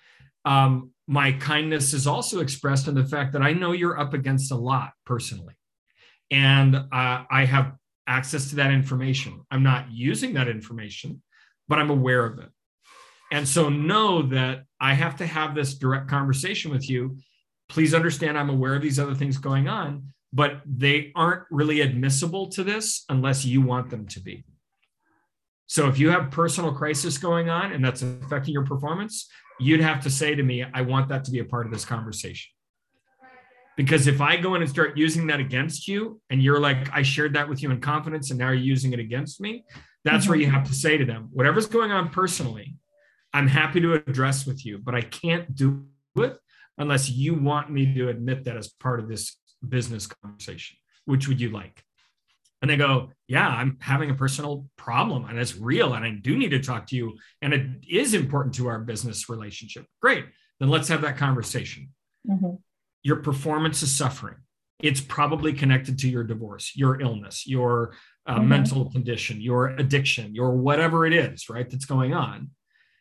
Speaker 2: My kindness is also expressed in the fact that I know you're up against a lot personally, and I have access to that information. I'm not using that information, but I'm aware of it. And so know that I have to have this direct conversation with you. Please understand I'm aware of these other things going on, but they aren't really admissible to this unless you want them to be. So if you have personal crisis going on and that's affecting your performance, you'd have to say to me, I want that to be a part of this conversation. Because if I go in and start using that against you and you're like, I shared that with you in confidence and now you're using it against me, that's where you have to say to them, whatever's going on personally, I'm happy to address with you, but I can't do it unless you want me to admit that as part of this business conversation. Which would you like? And they go, yeah, I'm having a personal problem and it's real and I do need to talk to you and it is important to our business relationship. Great. Then let's have that conversation. Your performance is suffering. It's probably connected to your divorce, your illness, your mental condition, your addiction, your whatever it is, right, that's going on.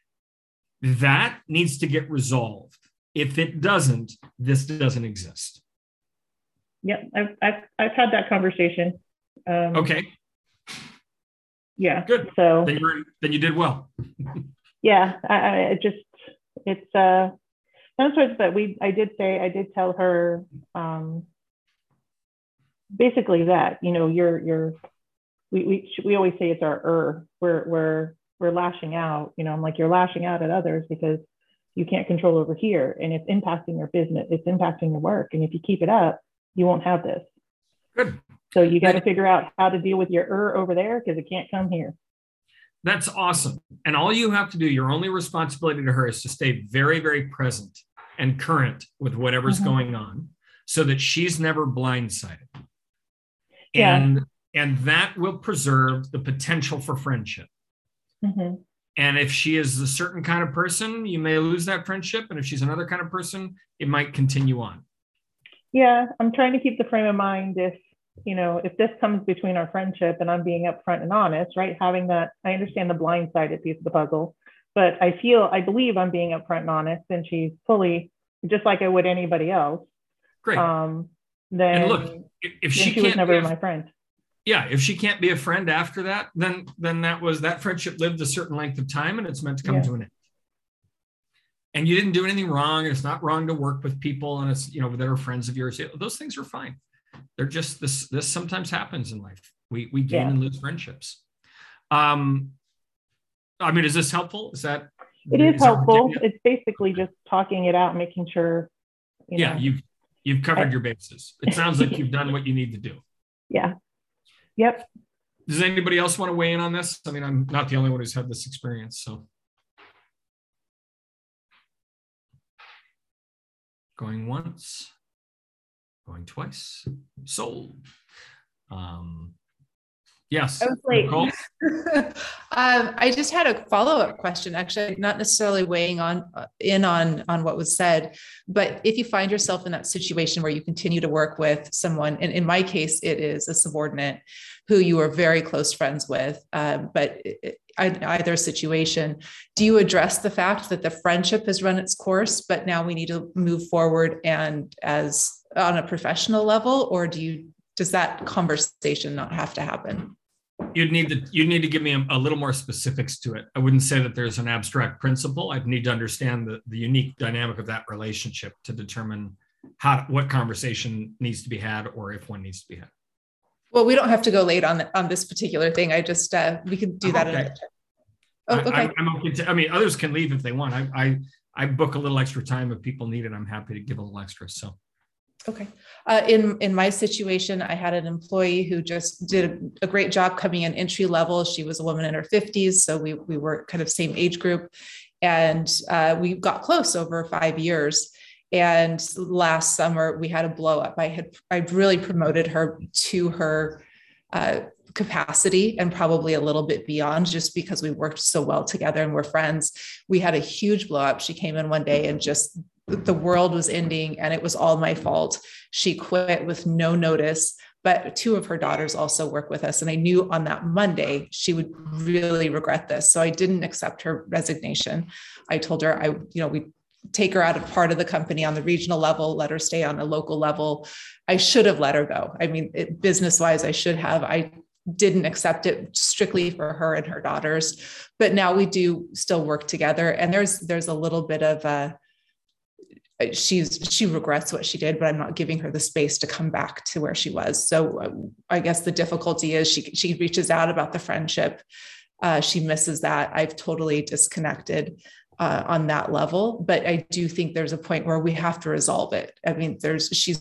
Speaker 2: That needs to get resolved. If it doesn't, this doesn't exist.
Speaker 9: Yep, I've had that conversation.
Speaker 2: Okay.
Speaker 9: Yeah.
Speaker 2: Good.
Speaker 9: So
Speaker 2: then you did well.
Speaker 9: yeah, it's some sorts, but I did tell her basically that, you know, we always say it's our we're lashing out, you know, I'm like, you're lashing out at others because you can't control over here, and it's impacting your business, it's impacting your work, and if you keep it up, you won't have this.
Speaker 2: Good.
Speaker 9: So you got to figure out how to deal with your over there, because it can't come here.
Speaker 2: That's awesome. And all you have to do, your only responsibility to her, is to stay very, very present and current with whatever's going on, so that she's never blindsided.
Speaker 9: Yeah.
Speaker 2: And that will preserve the potential for friendship. And if she is a certain kind of person, you may lose that friendship. And if she's another kind of person, it might continue on.
Speaker 9: Yeah, I'm trying to keep the frame of mind, if this comes between our friendship and I'm being upfront and honest, right? Having that, I understand the blindsided piece of the puzzle, but I believe I'm being upfront and honest, and she's fully, just like I would anybody else.
Speaker 2: Great.
Speaker 9: Then,
Speaker 2: and look, if she
Speaker 9: was never my friend.
Speaker 2: Yeah, if she can't be a friend after that, then that friendship lived a certain length of time, and it's meant to come to an end. And you didn't do anything wrong, and it's not wrong to work with people, and it's, you know, that are friends of yours. Those things are fine. They're just this sometimes happens in life. We gain and lose friendships. I mean, is this helpful?
Speaker 9: It is helpful. It's basically just talking it out, making sure.
Speaker 2: You've covered your bases. It sounds like you've done what you need to do.
Speaker 9: Yeah. Yep.
Speaker 2: Does anybody else want to weigh in on this? I mean, I'm not the only one who's had this experience, so. Going once, going twice, sold. Yes.
Speaker 4: I was late. I just had a follow-up question, actually, not necessarily weighing on what was said, but if you find yourself in that situation where you continue to work with someone, and in my case, it is a subordinate who you are very close friends with, but in either situation, do you address the fact that the friendship has run its course, but now we need to move forward and as on a professional level, or does that conversation not have to happen?
Speaker 2: You'd need to give me a little more specifics to it. I wouldn't say that there's an abstract principle. I'd need to understand the unique dynamic of that relationship to determine what conversation needs to be had, or if one needs to be had.
Speaker 4: Well, we don't have to go late on this particular thing. I just we could do that another time. Oh, okay.
Speaker 2: I'm okay. I mean, others can leave if they want. I book a little extra time if people need it. I'm happy to give a little extra. So.
Speaker 4: Okay. In my situation, I had an employee who just did a great job coming in entry level. She was a woman in her 50s. So we were kind of same age group, and we got close over 5 years. And last summer we had a blow up. I really promoted her to her capacity and probably a little bit beyond, just because we worked so well together and we're friends. We had a huge blow up. She came in one day and just the world was ending, and it was all my fault. She quit with no notice, but 2 of her daughters also work with us. And I knew on that Monday she would really regret this. So I didn't accept her resignation. I told her we take her out of part of the company on the regional level, let her stay on a local level. I should have let her go. I mean, business-wise, I should have. I didn't accept it strictly for her and her daughters, but now we do still work together. And there's a little bit of she regrets what she did, but I'm not giving her the space to come back to where she was. So I guess the difficulty is she reaches out about the friendship. She misses that. I've totally disconnected on that level, but I do think there's a point where we have to resolve it. I mean, she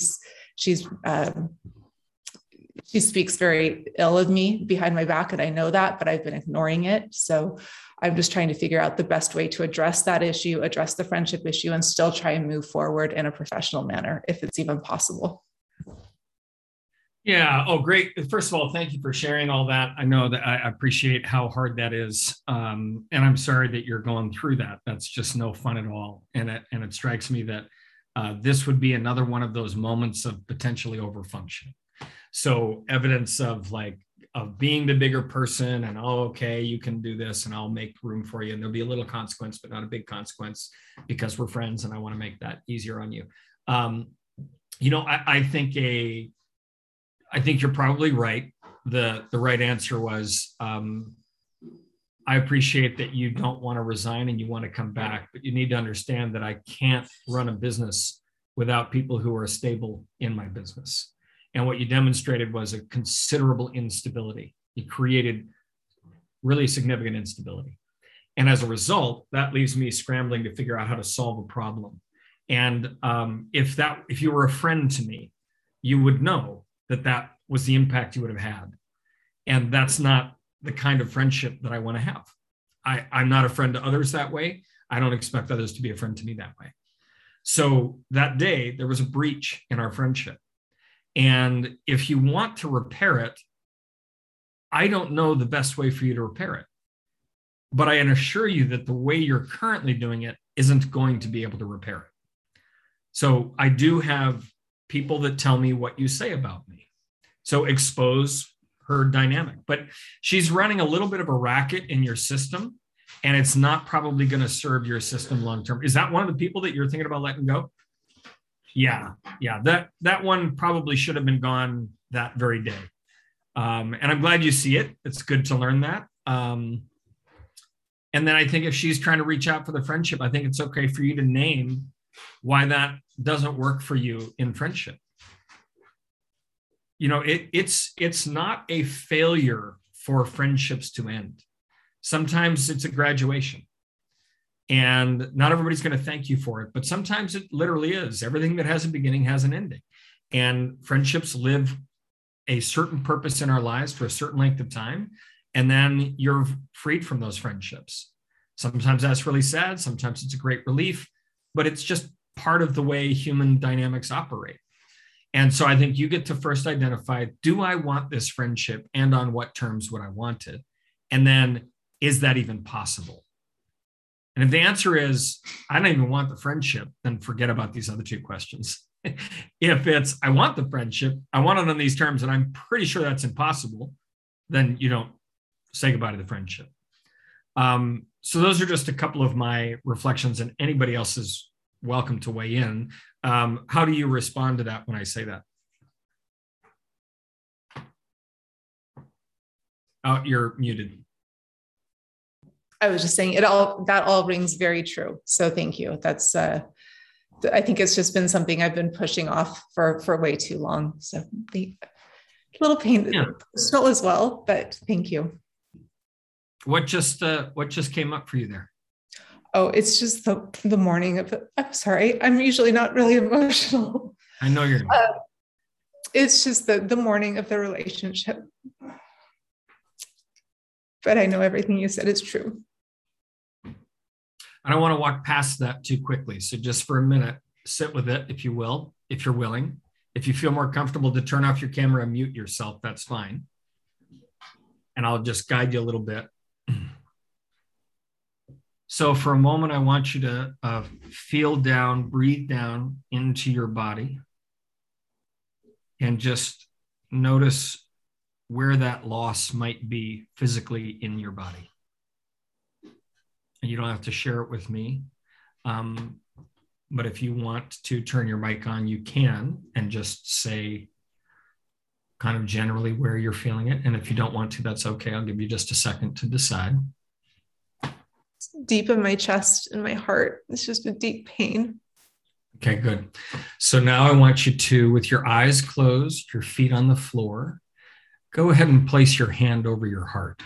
Speaker 4: speaks very ill of me behind my back, and I know that, but I've been ignoring it. So I'm just trying to figure out the best way to address that issue, address the friendship issue, and still try and move forward in a professional manner, if it's even possible.
Speaker 2: Yeah. Oh, great. First of all, thank you for sharing all that. I know that I appreciate how hard that is. And I'm sorry that you're going through that. That's just no fun at all. And it strikes me that this would be another one of those moments of potentially overfunctioning. So evidence of being the bigger person, and okay, you can do this and I'll make room for you. And there'll be a little consequence, but not a big consequence, because we're friends and I want to make that easier on you. I think you're probably right. The right answer was I appreciate that you don't want to resign and you want to come back, but you need to understand that I can't run a business without people who are stable in my business. And what you demonstrated was a considerable instability. You created really significant instability. And as a result, that leaves me scrambling to figure out how to solve a problem. And if you were a friend to me, you would know that that was the impact you would have had. And that's not the kind of friendship that I want to have. I'm not a friend to others that way. I don't expect others to be a friend to me that way. So that day, there was a breach in our friendship. And if you want to repair it, I don't know the best way for you to repair it. But I can assure you that the way you're currently doing it isn't going to be able to repair it. So I do have people that tell me what you say about me. So expose her dynamic. But she's running a little bit of a racket in your system, and it's not probably going to serve your system long term. Is that one of the people that you're thinking about letting go? Yeah. That one probably should have been gone that very day. And I'm glad you see it. It's good to learn that. And then I think if she's trying to reach out for the friendship, I think it's okay for you to name why that doesn't work for you in friendship. You know, it's not a failure for friendships to end. Sometimes it's a graduation. And not everybody's going to thank you for it, but sometimes it literally is. Everything that has a beginning has an ending. And friendships live a certain purpose in our lives for a certain length of time. And then you're freed from those friendships. Sometimes that's really sad. Sometimes it's a great relief, but it's just part of the way human dynamics operate. And so I think you get to first identify, do I want this friendship and on what terms would I want it? And then, is that even possible? And if the answer is, I don't even want the friendship, then forget about these other two questions. If it's, I want the friendship, I want it on these terms, and I'm pretty sure that's impossible, then you don't say goodbye to the friendship. So those are just a couple of my reflections, and anybody else is welcome to weigh in. How do you respond to that when I say that? Oh, you're muted.
Speaker 4: I was just saying that all rings very true. So thank you. That's I think it's just been something I've been pushing off for way too long. So a little pain, personal as well, but thank you.
Speaker 2: What just came up for you there?
Speaker 4: Oh, it's just the morning of it. I'm sorry. I'm usually not really emotional.
Speaker 2: I know you're not.
Speaker 4: It's just the morning of the relationship. But I know everything you said is true.
Speaker 2: I don't want to walk past that too quickly. So just for a minute, sit with it, if you will, if you're willing. If you feel more comfortable to turn off your camera and mute yourself, that's fine. And I'll just guide you a little bit. So for a moment, I want you to feel down, breathe down into your body, and just notice where that loss might be physically in your body. And you don't have to share it with me. But if you want to turn your mic on, you can, and just say kind of generally where you're feeling it. And if you don't want to, that's okay. I'll give you just a second to decide.
Speaker 4: It's deep in my chest and my heart. It's just a deep pain.
Speaker 2: Okay, good. So now I want you to, with your eyes closed, your feet on the floor, go ahead and place your hand over your heart.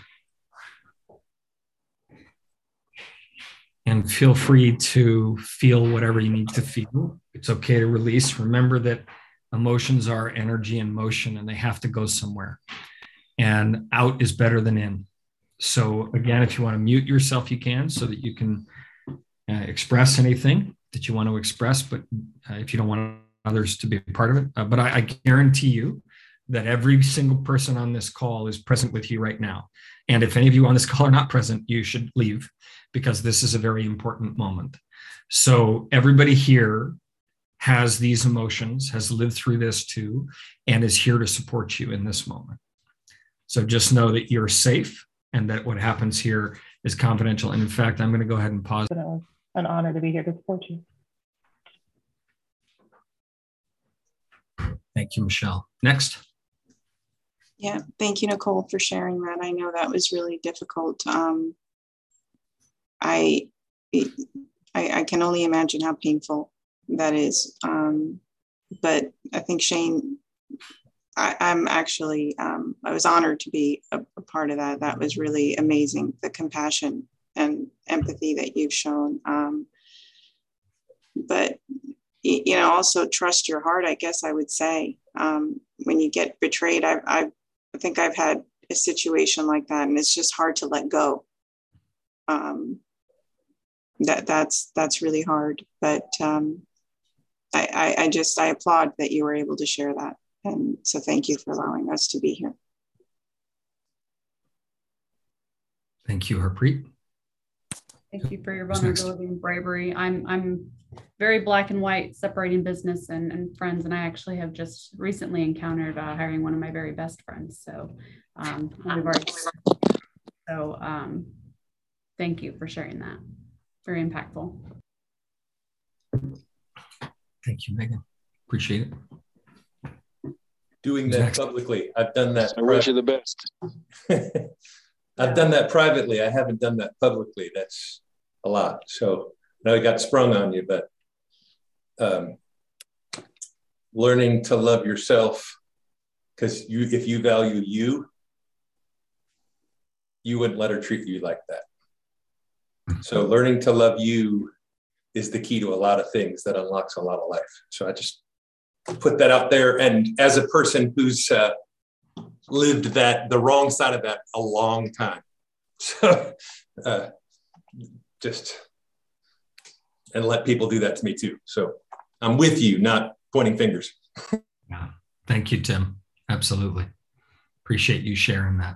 Speaker 2: And feel free to feel whatever you need to feel. It's okay to release. Remember that emotions are energy in motion, and they have to go somewhere. And out is better than in. So again, if you want to mute yourself, you can, so that you can express anything that you want to express. But if you don't want others to be a part of it, but I guarantee you that every single person on this call is present with you right now. And if any of you on this call are not present, you should leave, because this is a very important moment. So everybody here has these emotions, has lived through this too, and is here to support you in this moment. So just know that you're safe and that what happens here is confidential. And in fact, I'm going to go ahead and pause.
Speaker 9: It's an honor to be here to support you.
Speaker 2: Thank you, Michelle. Next.
Speaker 8: Yeah, thank you, Nicole, for sharing that. I know that was really difficult. I can only imagine how painful that is. But I think Shane, I'm actually, I was honored to be a part of that. That was really amazing. The compassion and empathy that you've shown. But, you know, also trust your heart, I guess I would say. When you get betrayed, I think I've had a situation like that, and it's just hard to let go. That's really hard. But I applaud that you were able to share that. And so thank you for allowing us to be here.
Speaker 2: Thank you, Harpreet.
Speaker 10: Thank you for your vulnerability and bravery. I'm very black and white, separating business and friends. And I actually have just recently encountered hiring one of my very best friends. So, thank you for sharing that. Very impactful.
Speaker 2: Thank you, Megan. Appreciate it.
Speaker 11: Doing that publicly. I've done that.
Speaker 5: I wish you the best.
Speaker 11: I've done that privately. I haven't done that publicly. That's a lot. So now I got sprung on you, but learning to love yourself, because if you value you, you wouldn't let her treat you like that. So learning to love you is the key to a lot of things that unlocks a lot of life. So I just put that out there. And as a person who's lived the wrong side of that a long time. So and let people do that to me too. So I'm with you, not pointing fingers.
Speaker 2: Yeah. Thank you, Tim. Absolutely. Appreciate you sharing that.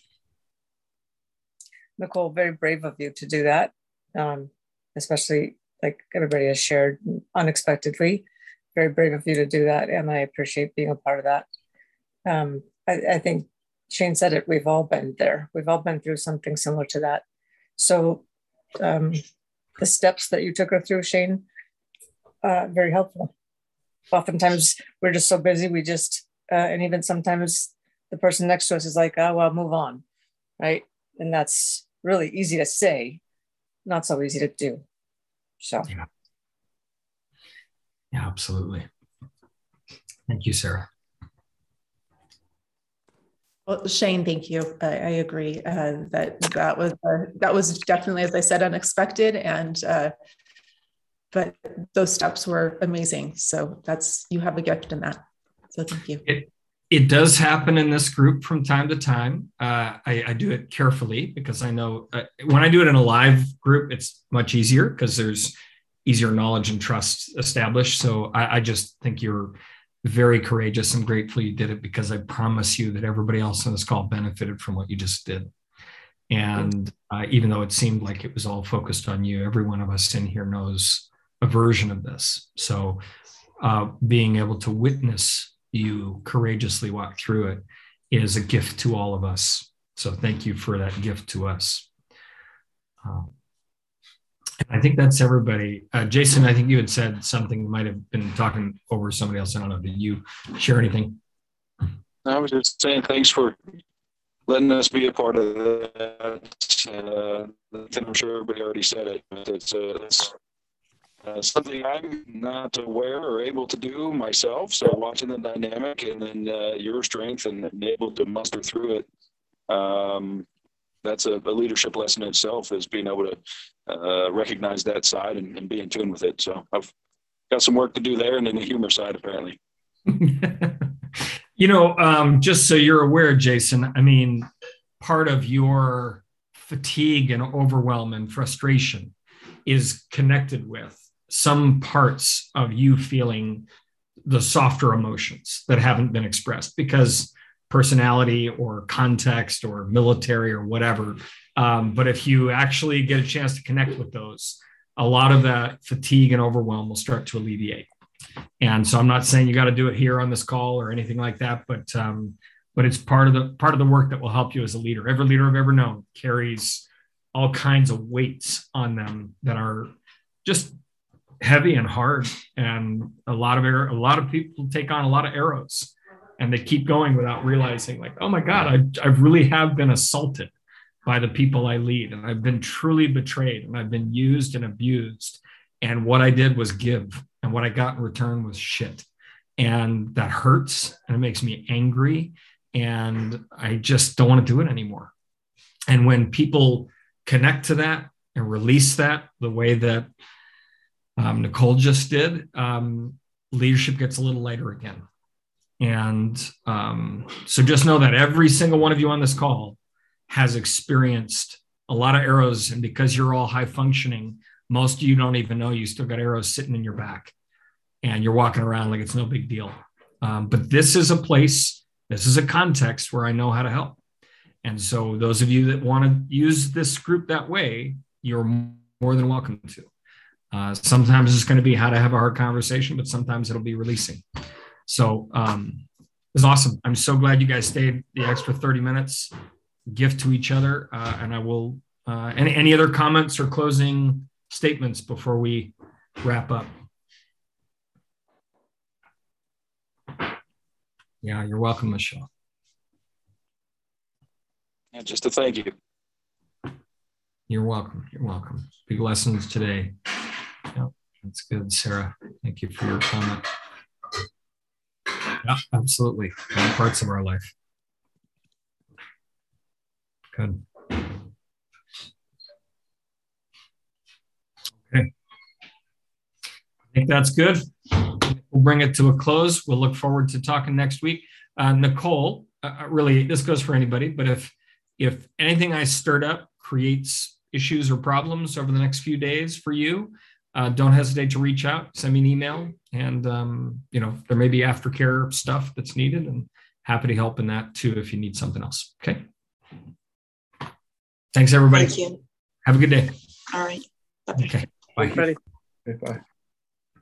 Speaker 3: Nicole, very brave of you to do that, especially like everybody has shared unexpectedly. Very brave of you to do that. And I appreciate being a part of that. I think Shane said it, we've all been there. We've all been through something similar to that. So the steps that you took her through, Shane, very helpful. Oftentimes we're just so busy, and even sometimes the person next to us is like, oh, well, move on, right? And that's really easy to say, not so easy to do. So.
Speaker 2: Yeah, absolutely. Thank you, Sarah.
Speaker 4: Well, Shane, thank you. I agree that was definitely, as I said, unexpected, and but those steps were amazing. So you have a gift in that. So thank you.
Speaker 2: It does happen in this group from time to time. I do it carefully because I know when I do it in a live group, it's much easier because there's easier knowledge and trust established. So I just think you're very courageous. I'm grateful you did it, because I promise you that everybody else on this call benefited from what you just did. And even though it seemed like it was all focused on you, every one of us in here knows a version of this. So being able to witness you courageously walk through it is a gift to all of us. So thank you for that gift to us. I think that's everybody. Jason, I think you had said something, might have been talking over somebody else. I don't know. Did you share anything?
Speaker 5: I was just saying thanks for letting us be a part of that. I'm sure everybody already said it, but it's something I'm not aware or able to do myself. So watching the dynamic and then your strength and able to muster through it, that's a leadership lesson in itself, is being able to recognize that side and be in tune with it. So I've got some work to do there, and then the humor side, apparently.
Speaker 2: Just so you're aware, Jason, I mean, part of your fatigue and overwhelm and frustration is connected with some parts of you feeling the softer emotions that haven't been expressed because personality or context or military or whatever. But if you actually get a chance to connect with those, a lot of that fatigue and overwhelm will start to alleviate. And so I'm not saying you got to do it here on this call or anything like that, but it's part of the work that will help you as a leader. Every leader I've ever known carries all kinds of weights on them that are just heavy and hard. And a lot of people take on a lot of arrows, and they keep going without realizing, like, oh my God, I really have been assaulted. by the people I lead. And I've been truly betrayed, and I've been used and abused. And what I did was give, and what I got in return was shit. And that hurts, and it makes me angry. And I just don't want to do it anymore. And when people connect to that and release that the way that Nicole just did, leadership gets a little lighter again. And so just know that every single one of you on this call has experienced a lot of arrows. And because you're all high functioning, most of you don't even know you still got arrows sitting in your back, and you're walking around like it's no big deal. But this is a place, this is a context where I know how to help. And so those of you that want to use this group that way, you're more than welcome to. Sometimes it's going to be how to have a hard conversation, but sometimes it'll be releasing. So it's awesome. I'm so glad you guys stayed the extra 30 minutes, gift to each other. And I will, any other comments or closing statements before we wrap up? Yeah, you're welcome, Michelle.
Speaker 5: Yeah, just to thank you.
Speaker 2: You're welcome. You're welcome. Big lessons today. Yeah, that's good, Sarah. Thank you for your comment. Yeah, absolutely. All parts of our life. Good. Okay. I think that's good. We'll bring it to a close. We'll look forward to talking next week. Nicole, really, this goes for anybody, but if anything I stirred up creates issues or problems over the next few days for you, don't hesitate to reach out, send me an email, and there may be aftercare stuff that's needed, and happy to help in that too if you need something else. Okay. Thanks, everybody.
Speaker 8: Thank you.
Speaker 2: Have a good day.
Speaker 8: All right.
Speaker 2: Bye-bye. Okay. Bye.
Speaker 7: Bye.